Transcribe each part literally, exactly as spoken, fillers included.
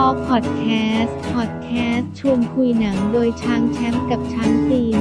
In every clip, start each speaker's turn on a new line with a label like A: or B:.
A: Talk Podcast Podcast ชวนคุยหนังโดยช้างแชมป์กับช้างตีน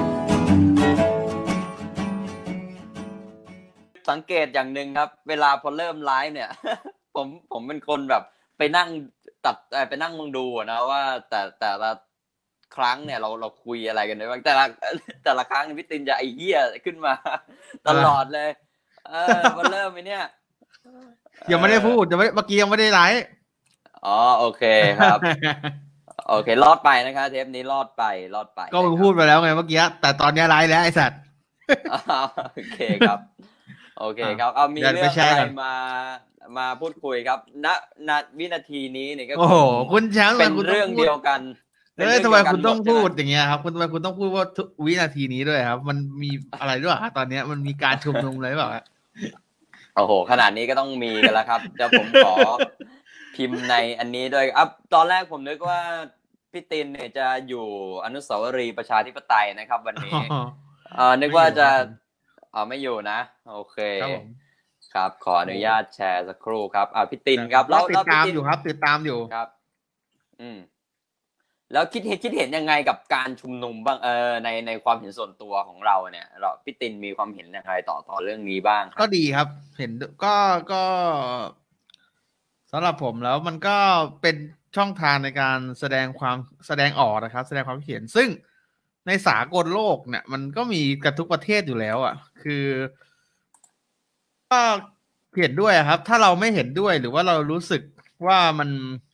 B: สังเกตอย่างหนึ่งครับเวลาพอเริ่มไลฟ์เนี่ย ผมผมเป็นคนแบบไปนั่งตัดไปนั่งมองดูนะว่าแต่แต่ละครั้งเนี่ยเราเราคุยอะไรกันบ้างแต่ละแต่ละครั้งพี่ตินจะไอ้เหี้ยขึ้นมาตลอดเลยเออพอเริ่มไอ้เนี่ย
C: ยังไม่ได้พูดยังไม่เมื่อกี้ยังไม่ได้ไลฟ์
B: อ๋อโอเคครับโอเครอดไปนะคะเทปนี้รอดไปรอดไป
C: ก็มึงพูดไปแล้วไงเมื่อกี้แต่ตอนนี้ไลฟ์แล้วไอ้สัตว์
B: โอเคครับโอเคครับเอามีเรื่องอะไรมามาพูดคุยครับณณวินาทีนี้เนี่ยก็
C: โอ้โหคุณแชมป์
B: เป็นเรื่องเดียวกัน
C: เอ้ยทำไมคุณต้องพูดอย่างเงี้ยครับคุณทำไมคุณต้องพูดว่าวินาทีนี้ด้วยครับมันมีอะไรด้วยครับตอนนี้มันมีการชุมนุมอะไรหรือเปล่า
B: โอ้โหขนาดนี้ก็ต้องมีกันแล้วครับเดี๋ยวผมขอพิมพ์ในอันนี้ด้วยอ่ะตอนแรกผมนึกว่าพี่ตินเนี่ยจะอยู่อนุสาวรีย์ประชาธิปไตยนะครับวันนี้เอ่อนึกว่าจะอ๋อไม่อยู่นะโอเคครับขออนุญาตแชร์สักครู่ครับอ่าพี่ตินครับ
C: แล้วติดตามอยู่ครับติดตามอยู่
B: ครับอืมแล้วคิดเห็นคิดเห็นยังไงกับการชุมนุมบ้างเออในในความเห็นส่วนตัวของเราเนี่ยเราพี่ตินมีความเห็นยังไงต่อต่อเรื่องนี้บ้าง
C: ก็ดีครับเห็นก็ก็สำหรับผมแล้วมันก็เป็นช่องทางในการแสดงความแสดงออกนะครับแสดงความคิดเห็นซึ่งในสากลโลกเนี่ยมันก็มีกันทุกประเทศอยู่แล้วอ่ะคือก็เห็นด้วยครับถ้าเราไม่เห็นด้วยหรือว่าเรารู้สึกว่ามัน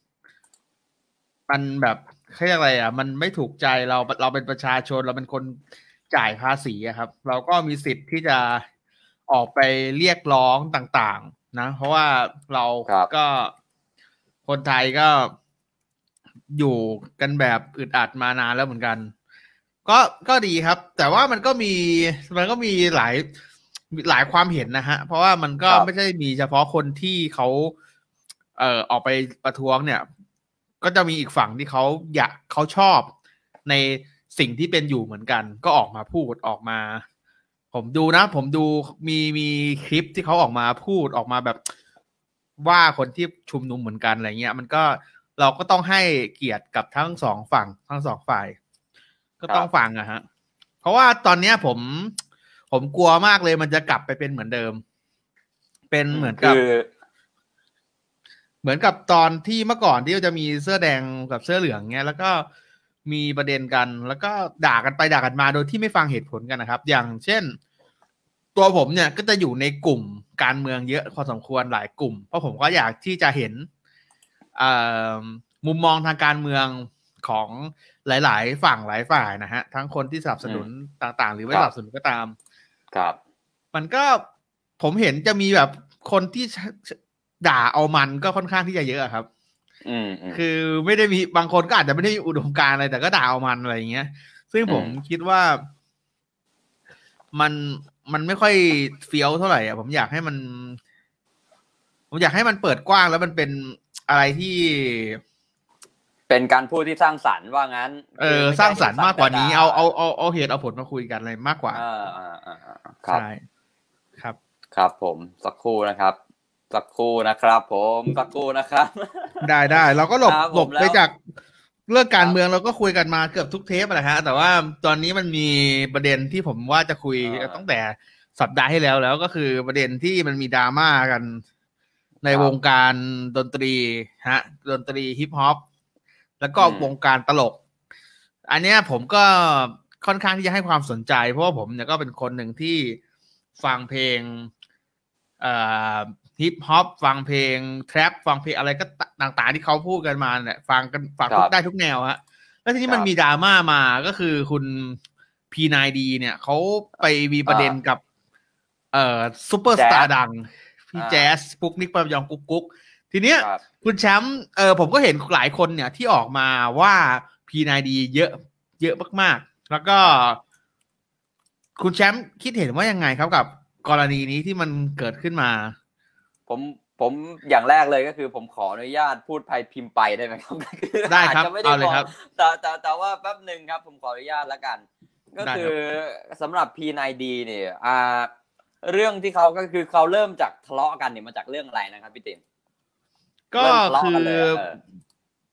C: มันแบบเขาเรียกอะไรอ่ะมันไม่ถูกใจเราเราเป็นประชาชนเราเป็นคนจ่ายภาษีอะครับเราก็มีสิทธิ์ที่จะออกไปเรียกร้องต่างๆนะเพราะว่าเราก็คนไทยก็อยู่กันแบบอึดอัดมานานแล้วเหมือนกันก็ก็ดีครับแต่ว่ามันก็มีมันก็มีหลายหลายความเห็นนะฮะเพราะว่ามันก็ไม่ใช่มีเฉพาะคนที่เขาเอ่อออกไปประท้วงเนี่ยก็จะมีอีกฝั่งที่เขาอยากเขาชอบในสิ่งที่เป็นอยู่เหมือนกันก็ออกมาพูดออกมาผมดูนะผมดูมีมีคลิปที่เขาออกมาพูดออกมาแบบว่าคนที่ชุมนุมเหมือนกันอะไรเงี้ยมันก็เราก็ต้องให้เกียรติกับทั้งสองฝั่งทั้งสองฝ่ายก็ต้องฟังอะฮะเพราะว่าตอนเนี้ยผมผมกลัวมากเลยมันจะกลับไปเป็นเหมือนเดิมเป็นเหมือนกับเหมือนกับตอนที่เมื่อก่อนที่จะมีเสื้อแดงกับเสื้อเหลืองเงี้ยแล้วก็มีประเด็นกันแล้วก็ด่ากันไปด่ากันมาโดยที่ไม่ฟังเหตุผลกันนะครับอย่างเช่นตัวผมเนี่ยก็จะอยู่ในกลุ่มการเมืองเยอะพอสมควรหลายกลุ่มเพราะผมก็อยากที่จะเห็นมุมมองทางการเมืองของหลายๆฝั่งหลายฝ่ายนะฮะทั้งคนที่สนับสนุนต่างๆหรือไม่สนับสนุนก็ตาม
B: ครับ
C: มันก็ผมเห็นจะมีแบบคนที่ด่าเอามันก็ค่อนข้างที่จะเยอะครับ
B: อืม
C: คือไม่ได้มีบางคนก็อาจจะไม่ได้มีอุดมการณ์อะไรแต่ก็ด่าเอามันอะไรอย่างเงี้ยซึ่งผมคิดว่ามันมันไม่ค่อยเฟี้ยวเท่าไหร่อ่ะผมอยากให้มันผมอยากให้มันเปิดกว้างแล้วมันเป็นอะไรที่
B: เป็นการพูดที่สร้างสรรค์ว่างั้น
C: เออสร้างสรรค์มากกว่านี้เอาเอาเอาเอาเหตุเอาผลมาคุยกันอะไรมากกว่า
B: อ่าอ่าอ่าครับ
C: ใช่ครับ
B: ครับผมสักครู่นะครับสักครู่นะครับผมสักครู่นะครับ
C: ได้ได้เราก็หลบหลบไปจากเรื่องการเมืองเราก็คุยกันมาเกือบทุกเทปนะฮะแต่ว่าตอนนี้มันมีประเด็นที่ผมว่าจะคุยตั้งแต่สัปดาห์ที่แล้วแล้วก็คือประเด็นที่มันมีดราม่ากันในวงการดนตรีฮะดนตรีฮิปฮอปแล้วก็วงการตลกอันเนี้ยผมก็ค่อนข้างที่จะให้ความสนใจเพราะว่าผมเนี่ยก็เป็นคนหนึ่งที่ฟังเพลงเอ่อฮิปฮอปฟังเพลงแทร็ปฟังเพลงอะไรก็ต่างๆที่เขาพูดกันมาเนี่ยฟังกันฟังทุกได้ทุกแนวฮะแล้วทีนี้มันมีดราม่ามาก็คือคุณ พี ไนน์ ดี เนี่ยเขาไปมีประเด็นกับเอ่อซุปเปอร์สตาร์ดังพี่แจ๊สปุ๊กนิกปะยองกุ๊กกุ๊กทีเนี้ยคุณแชมป์เออผมก็เห็นหลายคนเนี่ยที่ออกมาว่า พี ไนน์ ดี เยอะเยอะมากๆแล้วก็คุณแชมป์คิดเห็นว่ายังไงครับกับกรณีนี้ที่มันเกิดขึ้นมา
B: ผมผมอย่างแรกเลยก็คือผมขออนุญาตพูดไปพิมพ์ไปได้ไหมครับ
C: ได้ครับเอาเลยครับ
B: แต่แต่แต่ว่าแป๊บนึงครับผมขออนุญาตแล้วกันก็คือสำหรับ พี ไนน์ ดี เนี่ยอ่าเรื่องที่เขาก็คือเขาเริ่มจากทะเลาะกันเนี่ยมาจากเรื่องอะไรนะครับพี่ติ๋ม
C: ก็คือ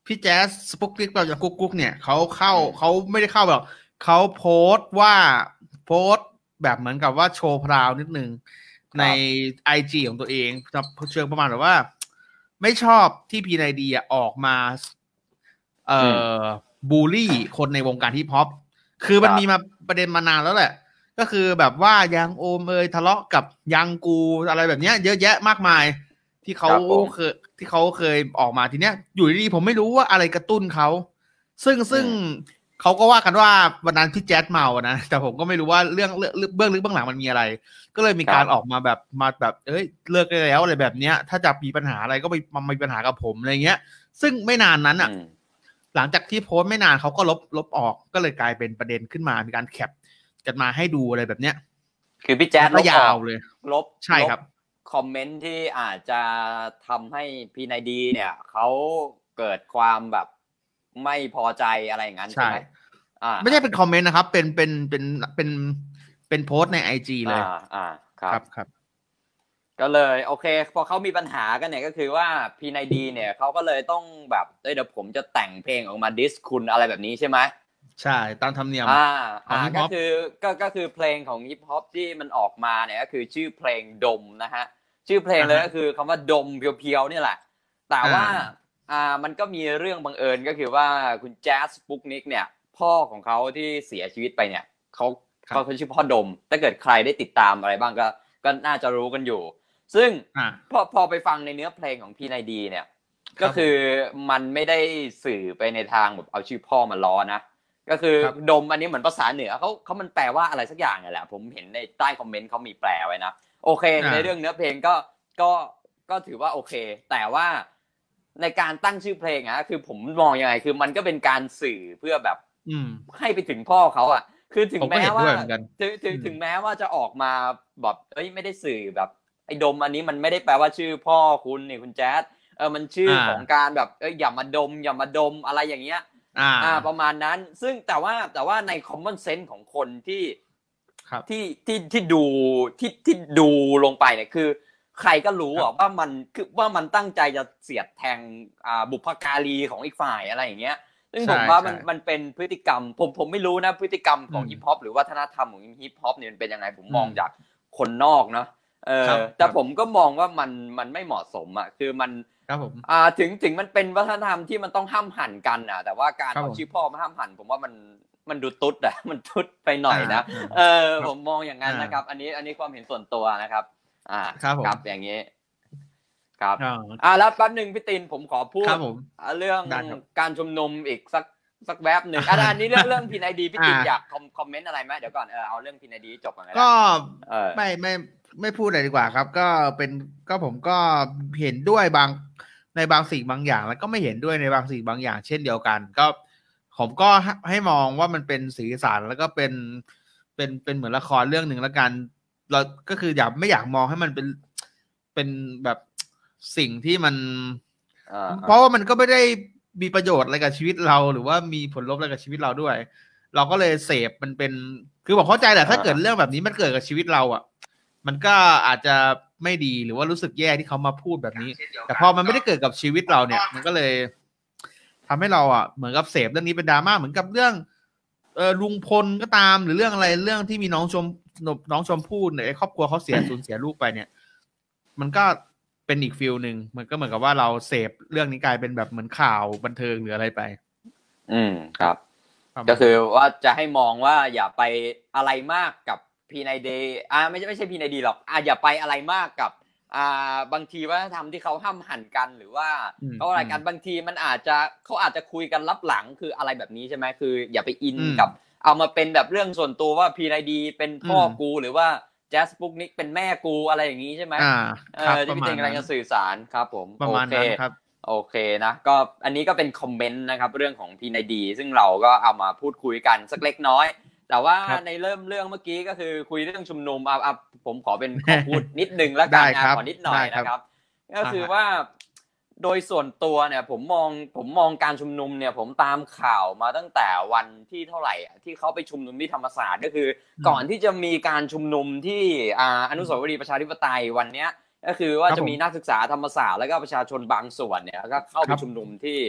C: พี่แจ๊สสปุกนิกเราจะกุ๊กกุ๊กเนี่ยเขาเข้าเขาไม่ได้เข้าแบบเขาโพสต์ว่าโพสต์แบบเหมือนกับว่าโชว์พราวนิดนึงใน ไอ จี ของตัวเองเชิงประมาณแบบว่าไม่ชอบที่พีไนดีอ่ะออกมาเอ่อบูลลี่คนในวงการฮิปฮอปคือมันมีมาประเด็นมานานแล้วแหละก็คือแบบว่ายังโอมเอยทะเลาะกับยังกูอะไรแบบเนี้ยเยอะแยะมากมายที่เขาเคยที่เขาเคยออกมาทีเนี้ยอยู่ดีๆผมไม่รู้ว่าอะไรกระตุ้นเขาซึ่งซึ่งเขาก็ว่ากันว่าวันนั้นพี่แจ๊ดเมานะแต่ผมก็ไม่รู้ว่าเรื่องเรื่องเบื้องลึกเบื้องหลังมันมีอะไรก็เลยมีการออกมาแบบมาแบบเอ้ยเลิกได้แล้วอะไรแบบเนี้ยถ้าจะมีปัญหาอะไรก็ไปมามีปัญหากับผมอะไรเงี้ยซึ่งไม่นานนั้นอ่ะหลังจากที่โพสต์ไม่นานเขาก็ลบลบออกก็เลยกลายเป็นประเด็นขึ้นมามีการแคปกันมาให้ดูอะไรแบบเนี้ย
B: คือพี่แจ๊ดลบ
C: ยาวเลย
B: ลบ
C: ใช่ครับ
B: คอมเมนต์ที่อาจจะทำให้พีไนดีเนี่ยเขาเกิดความแบบไม่พอใจอะไรอย่างนั้นใช่ไหมอ่า
C: ไม่ใช่เป็นคอมเมนต์นะครับเป็นเป็นเป็นเป็นเป็นโพสต์ใน ไอ จี เลย
B: อ่าอ่า
C: ครับครับ
B: ก็เลยโอเคพอเขามีปัญหากันเนี่ยก็คือว่าพีไนดีเนี่ยเขาก็เลยต้องแบบเดี๋ยวผมจะแต่งเพลงออกมาดิสคุณอะไรแบบนี้ใช่ไหม
C: ใช่ตามธรรมเนียม
B: อ่าอ่าก็คือก็ก็คือเพลงของฮิปฮอปที่มันออกมาเนี่ยก็คือชื่อเพลงดมนะฮะชื่อเพลงเลยก็คือคำว่าดมเพียวๆนี่แหละแต่ว่าอ่ามันก็มีเรื่องบังเอิญก็คือว่าคุณแจ๊สปุ๊กนิกเนี่ยพ่อของเขาที่เสียชีวิตไปเนี่ยเขาเขาชื่อพ่อดมถ้าเกิดใครได้ติดตามอะไรบ้างก็ก็น่าจะรู้กันอยู่ซึ่งพอพอไปฟังในเนื้อเพลงของพีไนดีเนี่ยก็คือมันไม่ได้สื่อไปในทางแบบเอาชื่อพ่อมาล้อนะก็คือดมอันนี้เหมือนภาษาเหนือเขาเขามันแปลว่าอะไรสักอย่างนี่แหละผมเห็นในใต้คอมเมนต์เขามีแปลไว้นะโอเคในเรื่องเนื้อเพลงก็ก็ก็ถือว่าโอเคแต่ว่าในการตั้งชื่อเพลงอะคือผมมองยังไงคือมันก็เป็นการสื่อเพื่อแบบให้ไปถึงพ่อเขาอะคือถึงแม้ว่าถึงถึงถึงแม้ว่าจะออกมาแบบเอ้ยไม่ได้สื่อแบบไอ้ดมอันนี้มันไม่ได้แปลว่าชื่อพ่อคุณนี่คุณแจ๊ดเออมันชื่อของการแบบเอ้ยอย่ามาดมอย่ามาดมอะไรอย่างเงี้ยอ่าอ่าประมาณนั้นซึ่งแต่ว่าแต่ว่าใน common sense ของคนที่ที่ที่ที่ดูที่ที่ดูลงไปเนี่ยคือใครก็รู้อ่ะว่ามันคือว่ามันตั้งใจจะเสียดแทงอ่าบุพการีของอีกฝ่ายอะไรอย่างเงี้ยซึ่งผมว่ามันมันเป็นพฤติกรรมผมผมไม่รู้นะพฤติกรรมของฮิปฮอปหรือวัฒนธรรมของฮิปฮอปเนี่ยมันเป็นยังไงผมมองจากคนนอกเนาะเออแต่ผมก็มองว่ามันมันไม่เหมาะสมอ่ะคือมัน
C: ครับผม
B: อ่าถึงถึงมันเป็นวัฒนธรรมที่มันต้องห้ามหันกันอ่ะแต่ว่าการเอาชื่อพ่อมาห้ามหันผมว่ามันมันดูตุ๊ดอ่ะมันตุ๊ดไปหน่อยนะเออผมมองอย่างนั้นนะครับอันนี้อันนี้ความเห็นส่วนตัวนะครับอ่าครับอย่างนี้ครับอ่าแล้วแป๊บนึงพี่ตินผมขอพูดเรื่องการชุมนุมอีกสักสักแวบหนึ่งอันนี้เรื่องเรื่องพีไนดีพี่ตินอยากคอมเมนต์อะไรไหมเดี๋ยวก่อนเออเอาเรื่องพีไนดีจบก่อน
C: ก็ไม่ไม่ไม่พูดอะไรดีกว่าครับก็เป็นก็ผมก็เห็นด้วยบางในบางสิ่งบางอย่างแล้วก็ไม่เห็นด้วยในบางสิ่งบางอย่างเช่นเดียวกันก็ผมก็ให้มองว่ามันเป็นสีสันแล้วก็เป็นเป็นเป็นเหมือนละครเรื่องหนึ่งแล้วกันเราก็คืออยากไม่อยากมองให้มันเป็นเป็นแบบสิ่งที่มันเพราะว่ามันก็ไม่ได้มีประโยชน์อะไรกับชีวิตเราหรือว่ามีผลลบอะไรกับชีวิตเราด้วยเราก็เลยเสพมันเป็นคือผมเข้าใจแหละถ้าเกิดเรื่องแบบนี้มันเกิดกับชีวิตเราอ่ะมันก็อาจจะไม่ดีหรือว่ารู้สึกแย่ที่เขามาพูดแบบนี้แต่พอมันไม่ได้เกิดกับชีวิตเราเนี่ยมันก็เลยทำให้เราอ่ะเหมือนกับเสพเรื่องนี้เป็นดราม่าเหมือนกับเรื่องเออลุงพลก็ตามหรือเรื่องอะไรเรื่องที่มีน้องชมน้องชมพู่ในครอบครัวเขาเสียสูญเสียลูกไปเนี่ยมันก็เป็นอีกฟิลนึงมันก็เหมือนกับว่าเราเสพเรื่องนี้กลายเป็นแบบเหมือนข่าวบันเทิงหรืออะไรไป
B: อืมครับก็คือว่าจะให้มองว่าอย่าไปอะไรมากกับพีไนดีอ่าไม่ใช่ไม่ใช่พีไนดีหรอกอ่าอย่าไปอะไรมากกับอ่าบางทีวัฒนธรรมที่เขาห้ามหันกันหรือว่าเขาอะไรกันบางทีมันอาจจะเขาอาจจะคุยกันลับหลังคืออะไรแบบนี้ใช่ไหมคืออย่าไปอินกับเอามาเป็นแบบเรื่องส่วนตัวว่าพีไนดีเป็นพ่อกูหรือว่าแจ๊สปุ๊กนิกเป็นแม่กูอะไรอย่างนี้ใช่ไหมเออที่พี่เต็งกำลังจะสื่อสารครับผม
C: ประมาณนั้นครับ
B: โอเคนะก็อันนี้ก็เป็นคอมเมนต์นะครับเรื่องของพีไนดีซึ่งเราก็เอามาพูดคุยกันสักเล็กน้อยแต่ว่าในเริ่มเรื่องเมื่อกี้ก็คือคุยเรื่องชุมนุมอ่ะผมขอเป็นขอพูดนิดนึงแล้วกันนะขอนิดหน่อยนะครับก็คือว่าโดยส่วนตัวเนี่ยผมมองผมมองการชุมนุมเนี่ยผมตามข่าวมาตั้งแต่วันที่เท่าไหร่ที่เขาไปชุมนุมที่ธรรมศาสตร์ก็คือก่อนที่จะมีการชุมนุมที่อนุสาวรีย์ประชาธิปไตยวันเนี้ยก็คือว่าจะมีนักศึกษาธรรมศาสตร์แล้วก็ประชาชนบางส่วนเนี่ยก็เข้าไปชุมนุมที่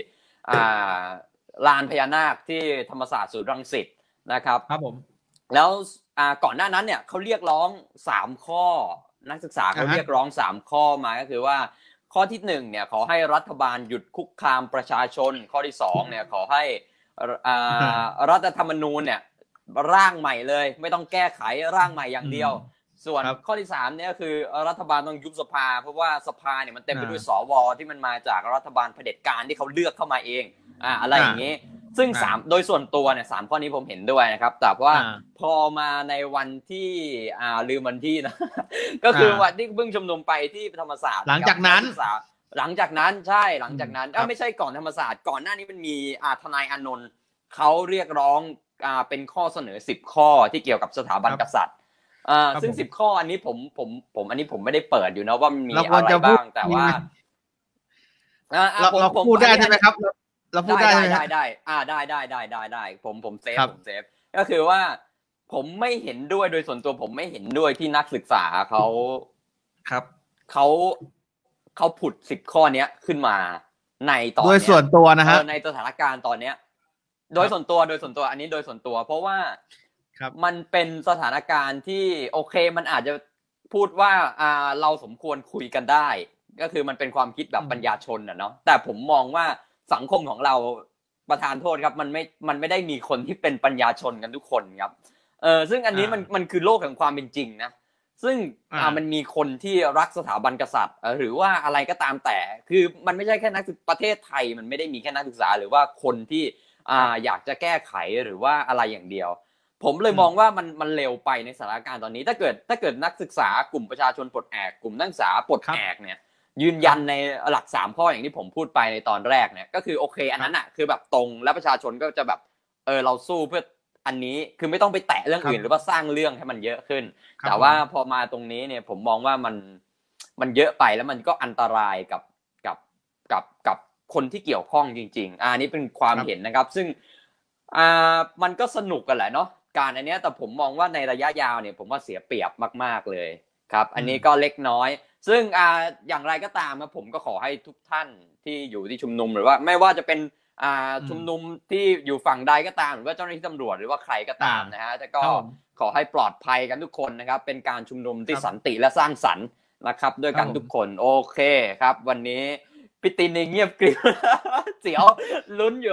B: อ่าลานพญานาคที่ธรรมศาสตร์ศูนย์รังสิตนะครับ
C: ครับผม
B: แล้วอ่าก่อนหน้านั้นเนี่ยเขาเรียกร้องสามข้อนักศึกษาเขาเรียกร้องสามข้อมาก็คือว่าข้อที่หนึ่งเนี่ยขอให้รัฐบาลหยุดคุกคามประชาชนข้อที่สองเนี่ยขอให้อ่ารัฐธรรมนูญเนี่ยร่างใหม่เลยไม่ต้องแก้ไขร่างใหม่อย่างเดียวส่วนข้อที่สามเนี่ยคือรัฐบาลต้องยุบสภาเพราะว่าสภาเนี่ยมันเต็มไปด้วยสวที่มันมาจากรัฐบาลเผด็จการที่เขาเลือกเข้ามาเองอ่าอะไรอย่างนี้ซึ่งสามโดยส่วนตัวเนี่ยสามข้อนี้ผมเห็นด้วยนะครับแต่ว่าพอมาในวันที่อ่าลืมวันที่นะก็คือวันที่เพิ่งชุมนุมไปที่ธรรมศาสตร์
C: หลังจากนั้น
B: หลังจากนั้นใช่หลังจากนั้นไม่ใช่ก่อนธรรมศาสตร์ก่อนหน้านี้มันมีอ่าทนายอานนท์เขาเรียกร้องอ่าเป็นข้อเสนอสิบข้อที่เกี่ยวกับสถาบันกษัตริย์อ่าซึ่งสิบข้ออันนี้ผมผมผมอันนี้ผมไม่ได้เปิดอยู่นะว่ามันมีอะไรบ้างแต่ว่า
C: เราเราพูดได้ใช่ไหมครับเราพูดได้
B: ได้ได้อ่าได้ได้ได้ได้ได้ผมผมเซฟผมเซฟก็คือว่าผมไม่เห็นด้วยโดยส่วนตัวผมไม่เห็นด้วยที่นักศึกษาเขา
C: ครับ
B: เขาเขาผุดสิบข้อเนี้ยขึ้นมาในตอน
C: โดยส่วนตัวนะฮะ
B: ในสถานการณ์ตอนเนี้ยโดยส่วนตัวโดยส่วนตัวอันนี้โดยส่วนตัวเพราะว่ามันเป็นสถานการณ์ที่โอเคมันอาจจะพูดว่าอ่าเราสมควรคุยกันได้ก็คือมันเป็นความคิดแบบปัญญาชนอ่ะเนาะแต่ผมมองว่าสังคมของเราประธานโทษครับมันไม่มันไม่ได้มีคนที่เป็นปัญญาชนกันทุกคนครับเออซึ่งอันนี้มันมันคือโลกแห่งความเป็นจริงนะซึ่งอ่ามันมีคนที่รักสถาบันกษัตริย์หรือว่าอะไรก็ตามแต่คือมันไม่ใช่แค่นักประเทศไทยมันไม่ได้มีแค่นักศึกษาหรือว่าคนที่อ่าอยากจะแก้ไขหรือว่าอะไรอย่างเดียวผมเลยมองว่ามันมันเร็วไปในสถานการณ์ตอนนี้ถ้าเกิดถ้าเกิดนักศึกษากลุ่มประชาชนปลดแอกกลุ่มนักศึกษาปลดแอกเนี่ยยืนยันในหลักสามข้ออย่างที่ผมพูดไปในตอนแรกเนี่ยก็คือโอเคอันนั้นอ่ะคือแบบตรงและประชาชนก็จะแบบเออเราสู้เพื่ออันนี้คือไม่ต้องไปแตะเรื่องอื่นหรือว่าสร้างเรื่องให้มันเยอะขึ้นแต่ว่าพอมาตรงนี้เนี่ยผมมองว่ามันมันเยอะไปแล้วมันก็อันตรายกับกับกับกับคนที่เกี่ยวข้องจริงๆอ่านี่เป็นความเห็นนะครับซึ่งอ่ามันก็สนุกกันแหละเนาะการอันนี้แต่ผมมองว่าในระยะยาวเนี่ยผมว่าเสียเปรียบมากๆเลยครับอันนี้ก็เล็กน้อยซึ่งอ่าอย่างไรก็ตามนะผมก็ขอให้ทุกท่านที่อยู่ที่ชุมนุมหรือว่าไม่ว่าจะเป็นอ่าชุมนุมที่อยู่ฝั่งใดก็ตามหรือว่าเจ้าหน้าที่ตำรวจหรือว่าใครก็ตามนะฮะแต่ก็ขอให้ปลอดภัยกันทุกคนนะครับเป็นการชุมนุมที่สันติและสร้างสรรค์นะครับด้วยกันทุกคนโอเคครับวันนี้พี่ตินเงียบกริบเสียวลุ้นอยู่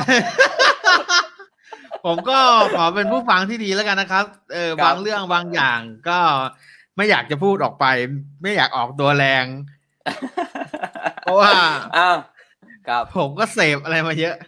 C: ผมก็ขอเป็นผู้ฟังที่ดีแล้วกันนะครับเออบางเรื่องบางอย่างก็ไม่อยากจะพูดออกไปไม่อยากออกตัวแรงเพราะว่า
B: อ้าวครับ
C: ผมก็เสพอะไรมาเยอะ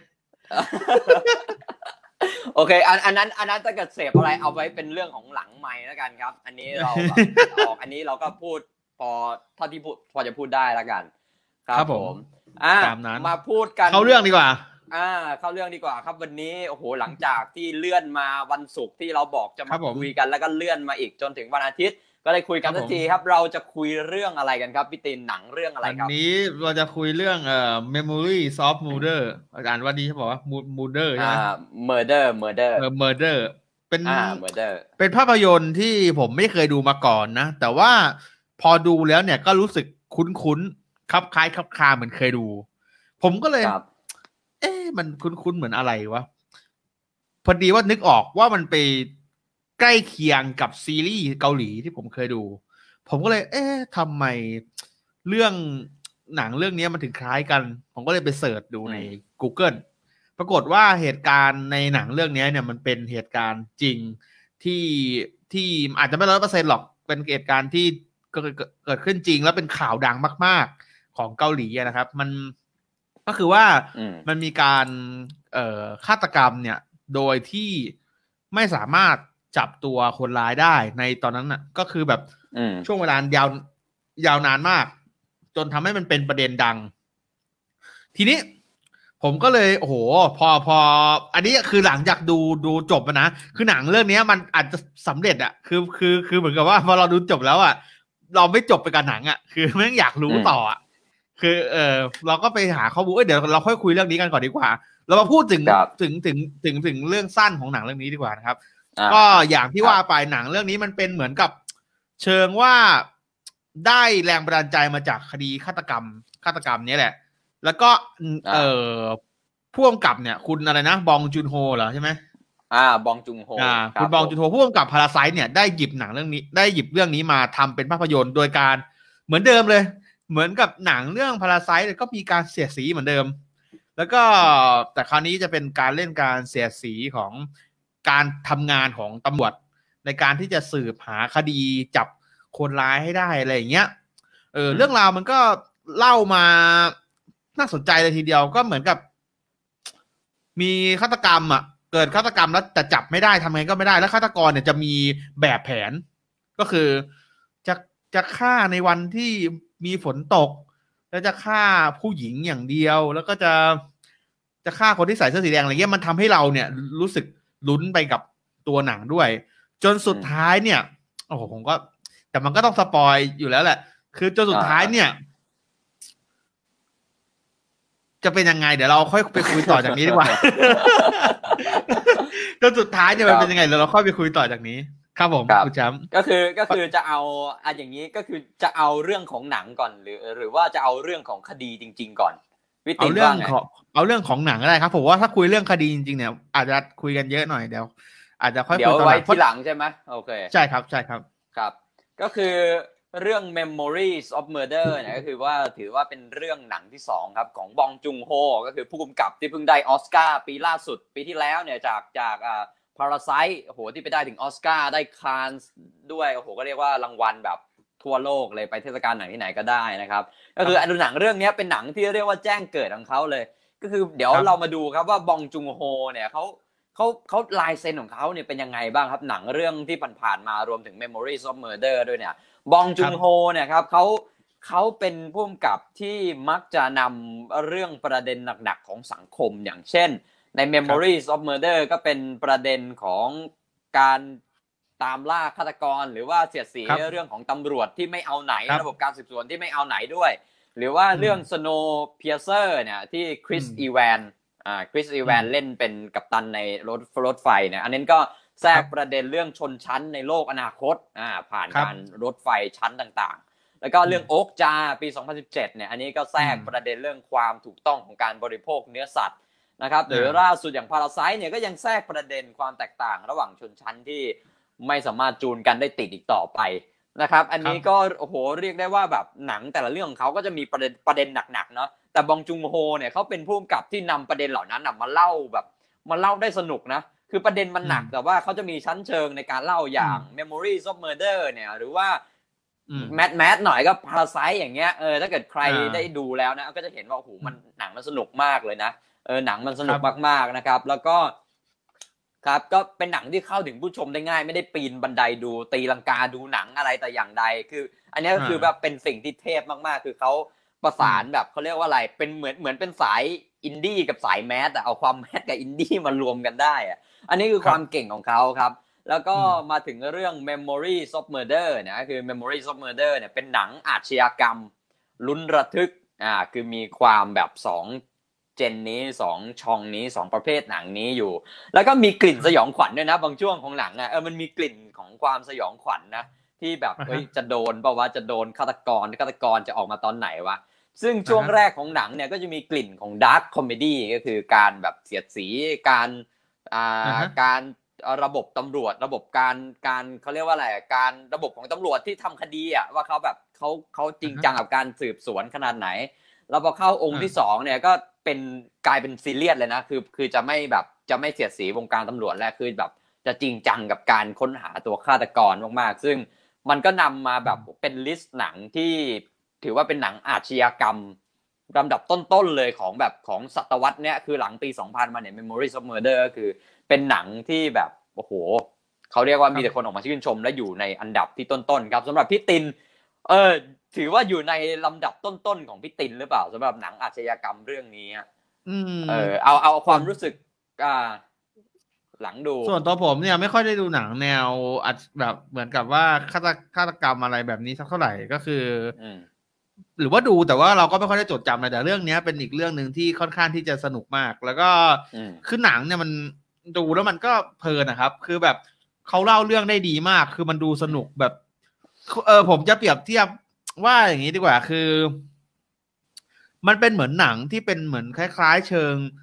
B: โอเคอันอันนั้นอันนั้นถ้าเกิดเสพอะไรเอาไว้เป็นเรื่องของหลังไมค์แล้วกันครับอันนี้เราออกอันนี้เราก็พูดพอเท่าที่พูดพอจะพูดได้แล้วกันครับผมอ่ะมาพูดกัน
C: เข้าเรื่องดีกว่า
B: อ่าเข้าเรื่องดีกว่าครับวันนี้โอ้โหหลังจากที่เลื่อนมาวันศุกร์ที่เราบอกจะมาคุยกันแล้วก็เลื่อนมาอีกจนถึงวันอาทิตย์ก็ได้คุยกันทันทีครับเราจะคุยเรื่องอะไรกันครับพี่ตินหนังเรื่องอะไรครับ
C: วันนี้เราจะคุยเรื่องเอ่อ Memories of Murder อ่านว่าดีเขาบอกว่า Murder ใช่ไหม
B: อ่า Murder Murder
C: เออ Murder เป็น
B: อ่า Murder
C: เป็นภาพยนตร์ที่ผมไม่เคยดูมาก่อนนะแต่ว่าพอดูแล้วเนี่ยก็รู้สึกคุ้นๆคลับคล้ายคลับคาเหมือนเคยดูผมก็เลยเอ๊ะมันคุ้นๆเหมือนอะไรวะพอดีว่านึกออกว่ามันไปใกล้เคียงกับซีรีส์เกาหลีที่ผมเคยดูผมก็เลยเอ๊ะทำไมเรื่องหนังเรื่องนี้มันถึงคล้ายกันผมก็เลยไปเสิร์ชดูใน Google ปรากฏว่าเหตุการณ์ในหนังเรื่องนี้เนี่ยมันเป็นเหตุการณ์จริงที่ที่อาจจะไม่ร้อยเปอร์เซ็นต์หรอกเป็นเหตุการณ์ที่เกิดเกิดขึ้นจริงแล้วเป็นข่าวดังมากๆของเกาหลีนะครับมันก็คือว่ามันมีการเอ่อฆาตกรรมเนี่ยโดยที่ไม่สามารถจับตัวคนร้ายได้ในตอนนั้นน่ะก็คือแบบช่วงเวลายาวยาวนานมากจนทำให้มันเป็นประเด็นดังทีนี้ผมก็เลยโอ้โหพอพออันนี้คือหลังจากดูดูจบนะคือหนังเรื่องนี้มันอาจจะสำเร็จอ่ะคือคือคือเหมือนกับว่าพอเราดูจบแล้วอ่ะเราไม่จบไปกับหนังอ่ะคือไม่อยากรู้ต่ออ่ะคือเออเราก็ไปหาข้อมูลเอ้ยเดี๋ยวเราค่อยคุยเรื่องนี้กันก่อนดีกว่าเรามาพูดถึงถึงถึงถึงถึงเรื่องสั้นของหนังเรื่องนี้ดีกว่านะครับก็อย่างที่ว่าไปหนังเรื่องนี้มันเป็นเหมือนกับเชิงว่าได้แรงบันดาลใจมาจากคดีฆาตกรรมฆาตกรรมนี้แหละแล้วก็เออผู้กำกับเนี่ยคุณอะไรนะบองจุนโฮเหรอใช่ไหม
B: อ่าบองจุนโฮ
C: อ่าคุณบองจุนโฮผู้กำกับพาราไซต์เนี่ยได้หยิบหนังเรื่องนี้ได้หยิบเรื่องนี้มาทำเป็นภาพยนตร์โดยการเหมือนเดิมเลยเหมือนกับหนังเรื่องพาราไซต์ก็มีการเสียดสีเหมือนเดิมแล้วก็แต่คราวนี้จะเป็นการเล่นการเสียดสีของการทำงานของตำรวจในการที่จะสืบหาคดีจับคนร้ายให้ได้อะไรอย่างเงี้ยเออเรื่องราวมันก็เล่ามาน่าสนใจเลยทีเดียวก็เหมือนกับมีฆาตกรรมอ่ะเกิดฆาตกรรมแล้วแต่จับไม่ได้ทำไงก็ไม่ได้แล้วฆาตกรเนี่ยจะมีแบบแผนก็คือจะจะฆ่าในวันที่มีฝนตกแล้วจะฆ่าผู้หญิงอย่างเดียวแล้วก็จะจะฆ่าคนที่ใส่เสื้อสีแดงอะไรเงี้ยมันทำให้เราเนี่ยรู้สึกลุ้นไปกับตัวหนังด้วยจนสุดท้ายเนี่ยโอ้โหผมก็แต่มันก็ต้องสปอยอยู่แล้วแหละคือจนสุดท้ายเนี่ยจะเป็นยังไงเดี๋ยวเราค่อยไปคุยต่อจากนี้ดีกว่าจนสุดท้ายเนี่ยมันเป็นยังไงเดี๋ยวเราค่อยไปคุยต่อจากนี้ครับผมคุณแชมป์
B: ก็คือก็คือจะเอาอ่ะอย่างนี้ก็คือจะเอาเรื่องของหนังก่อนหรือหรือว่าจะเอาเรื่องของคดีจริงๆก่อนวิติ
C: เอาเรื่องของเอาเรื่องของหนังก็ได้ครับผมว่าถ้าคุยเรื่องคดีจริงๆเนี่ยอาจจะคุยกันเยอะหน่อยเดี๋ยวอาจจะค่อยคุย
B: ตอนหลังเดี๋ยวไว้ทีหลังใช่ไหมโอเค
C: ใช่ครับใช่ครับ
B: ครับก็คือเรื่อง Memories of Murder เนี่ยก็คือว่าถือว่าเป็นเรื่องหนังที่สองครับของบองจุงโฮก็คือผู้กำกับที่เพิ่งได้ออสการ์ปีล่าสุดปีที่แล้วเนี่ยจากจากอ่า Parasite โอ้โหที่ไปได้ถึงออสการ์ได้คานส์ด้วยโอ้โหก็เรียกว่ารางวัลแบบทั่วโลกเลยไปเทศกาลหนังที่ไหนก็ได้นะครับก็คือหนังเรื่องนี้เป็นหนังที่เรียกว่าแจ้งเกิดของเขาเลยก็คือเดี๋ยวเรามาดูครับว่าบองจุงโฮเนี่ยเขาเขาเขาลายเซ็นของเขาเนี่ยเป็นยังไงบ้างครับหนังเรื่องที่ผ่านๆมารวมถึง Memories of Murder ด้วยเนี่ยบองจุงโฮเนี่ยครับเขาเขาเป็นผู้กำกับที่มักจะนำเรื่องประเด็นหนักๆของสังคมอย่างเช่นใน Memories of Murder ก็เป็นประเด็นของการตามล่าฆาตกรหรือว่าเสียดสีเรื่องของตำรวจที่ไม่เอาไหนระบบการสืบสวนที่ไม่เอาไหนด้วยหรือว่าเรื่อง Snowpiercer เนี่ยที่คริสอีแวนอ่าคริสอีแวนเล่นเป็นกัปตันในรถรถไฟเนี่ยอันนั้นก็แทรกประเด็นเรื่องชนชั้นในโลกอนาคตอ่าผ่านการรถไฟชั้นต่างๆแล้วก็เรื่องโอ๊กจาปีสองพันสิบเจ็ดเนี่ยอันนี้ก็แทรกประเด็นเรื่องความถูกต้องของการบริโภคเนื้อสัตว์นะครับหรือล่าสุดอย่าง Parasite เนี่ยก็ยังแทรกประเด็นความแตกต่างระหว่างชนชั้นที่ไม่สามารถจูนกันได้ติดอีกต่อไปนะครับอันนี้ก็โอ้โหเรียกได้ว่าแบบหนังแต่ละเรื่องของเขาก็จะมีประเด็นประเด็นหนักๆเนาะแต่บองจุงโฮเนี่ยเขาเป็นผู้กำกับที่นำประเด็นเหล่านั้นมาเล่าแบบมาเล่าได้สนุกนะคือประเด็นมันหนักแต่ว่าเขาจะมีชั้นเชิงในการเล่าอย่าง Memories of Murder เนี่ยหรือว่าแมทแมทหน่อยก็ Parasite อย่างเงี้ยเออถ้าเกิดใครได้ดูแล้วนะก็จะเห็นว่าโอ้โหมันหนังมันสนุกมากเลยนะเออหนังมันสนุกมากๆนะครับแล้วก็ครับก็เป็นหนังที่เข้าถึงผู้ชมได้ง่ายไม่ได้ปีนบันไดดูตีลังกาดูหนังอะไรแต่อย่างใดคืออันนี้ก็คือแบบเป็นสิ่งที่เทพมากๆคือเขาประสานแบบเขาเรียกว่าอะไรเป็นเหมือนเหมือนเป็นสายอินดี้กับสายแมสแต่เอาความแมสกับอินดี้มารวมกันได้อะอันนี้คือความเก่งของเขาครับแล้วก็มาถึงเรื่อง Memories of Murder เนี่ยคือ Memories of Murder เนี่ยเป็นหนังอาชญากรรมลุ้นระทึกอ่าคือมีความแบบสองเจนนี้สองช่องนี้สองประเภทหนังนี้อยู่แล้วก็มีกลิ่นสยองขวัญด้วยนะบางช่วงของหนังอ่ะเออมันมีกลิ่นของความสยองขวัญนะที่แบบเฮ้ยจะโดนเปล่าวะจะโดนฆาตกรฆาตกรจะออกมาตอนไหนวะซึ่งช่วงแรกของหนังเนี่ยก็จะมีกลิ่นของดาร์คคอมเมดี้ก็คือการแบบเสียดสีการอ่าการระบบตำรวจระบบการการเขาเรียกว่าอะไรการระบบของตำรวจที่ทำคดีอ่ะว่าเขาแบบเขาเขาจริงจังกับการสืบสวนขนาดไหนแล้วพอเข้าองค์ที่สองเนี่ยก็เป็นกลายเป็นซีเรียสเลยนะคือคือจะไม่แบบจะไม่เสียดสีวงการตำรวจแล้วคือแบบจะจริงจังกับการค้นหาตัวฆาตกรมากๆซึ่งมันก็นำมาแบบเป็นลิสต์หนังที่ถือว่าเป็นหนังอาชญากรรมลำดับต้นๆเลยของแบบของศตวรรษเนี้ยคือหลังปีสองพันมาเนี่ย Memories of Murder ก็คือเป็นหนังที่แบบโอ้โหเขาเรียกว่ามีแต่คนออกมาชื่นชมและอยู่ในอันดับที่ต้นๆครับสำหรับพี่ตินเออถือว่าอยู่ในลำดับต้นๆของพี่ตินหรือเปล่าสำหรับหนังอาชญากรรมเรื่องนี้
C: อืม
B: เออเอาเอาความรู้สึกอ่าหลังดู
C: ส่วนตัวผมเนี่ยไม่ค่อยได้ดูหนังแนวแบบเหมือนกับว่าฆาตฆาตกรรมอะไรแบบนี้สักเท่าไหร่ก็คือหรือว่าดูแต่ว่าเราก็ไม่ค่อยได้จดจำอะไรแต่เรื่องนี้เป็นอีกเรื่องนึงที่ค่อนข้างที่จะสนุกมากแล้วก็คือหนังเนี่ยมันดูแล้วมันก็เพลินนะครับคือแบบเขาเล่าเรื่องได้ดีมากคือมันดูสนุกแบบเออผมจะเปรียบเทียบว่าอย่างนี้ดีกว่าคือมันเป็นเหมือนหนังที่เป็นเหมือนคล้ายๆเชิง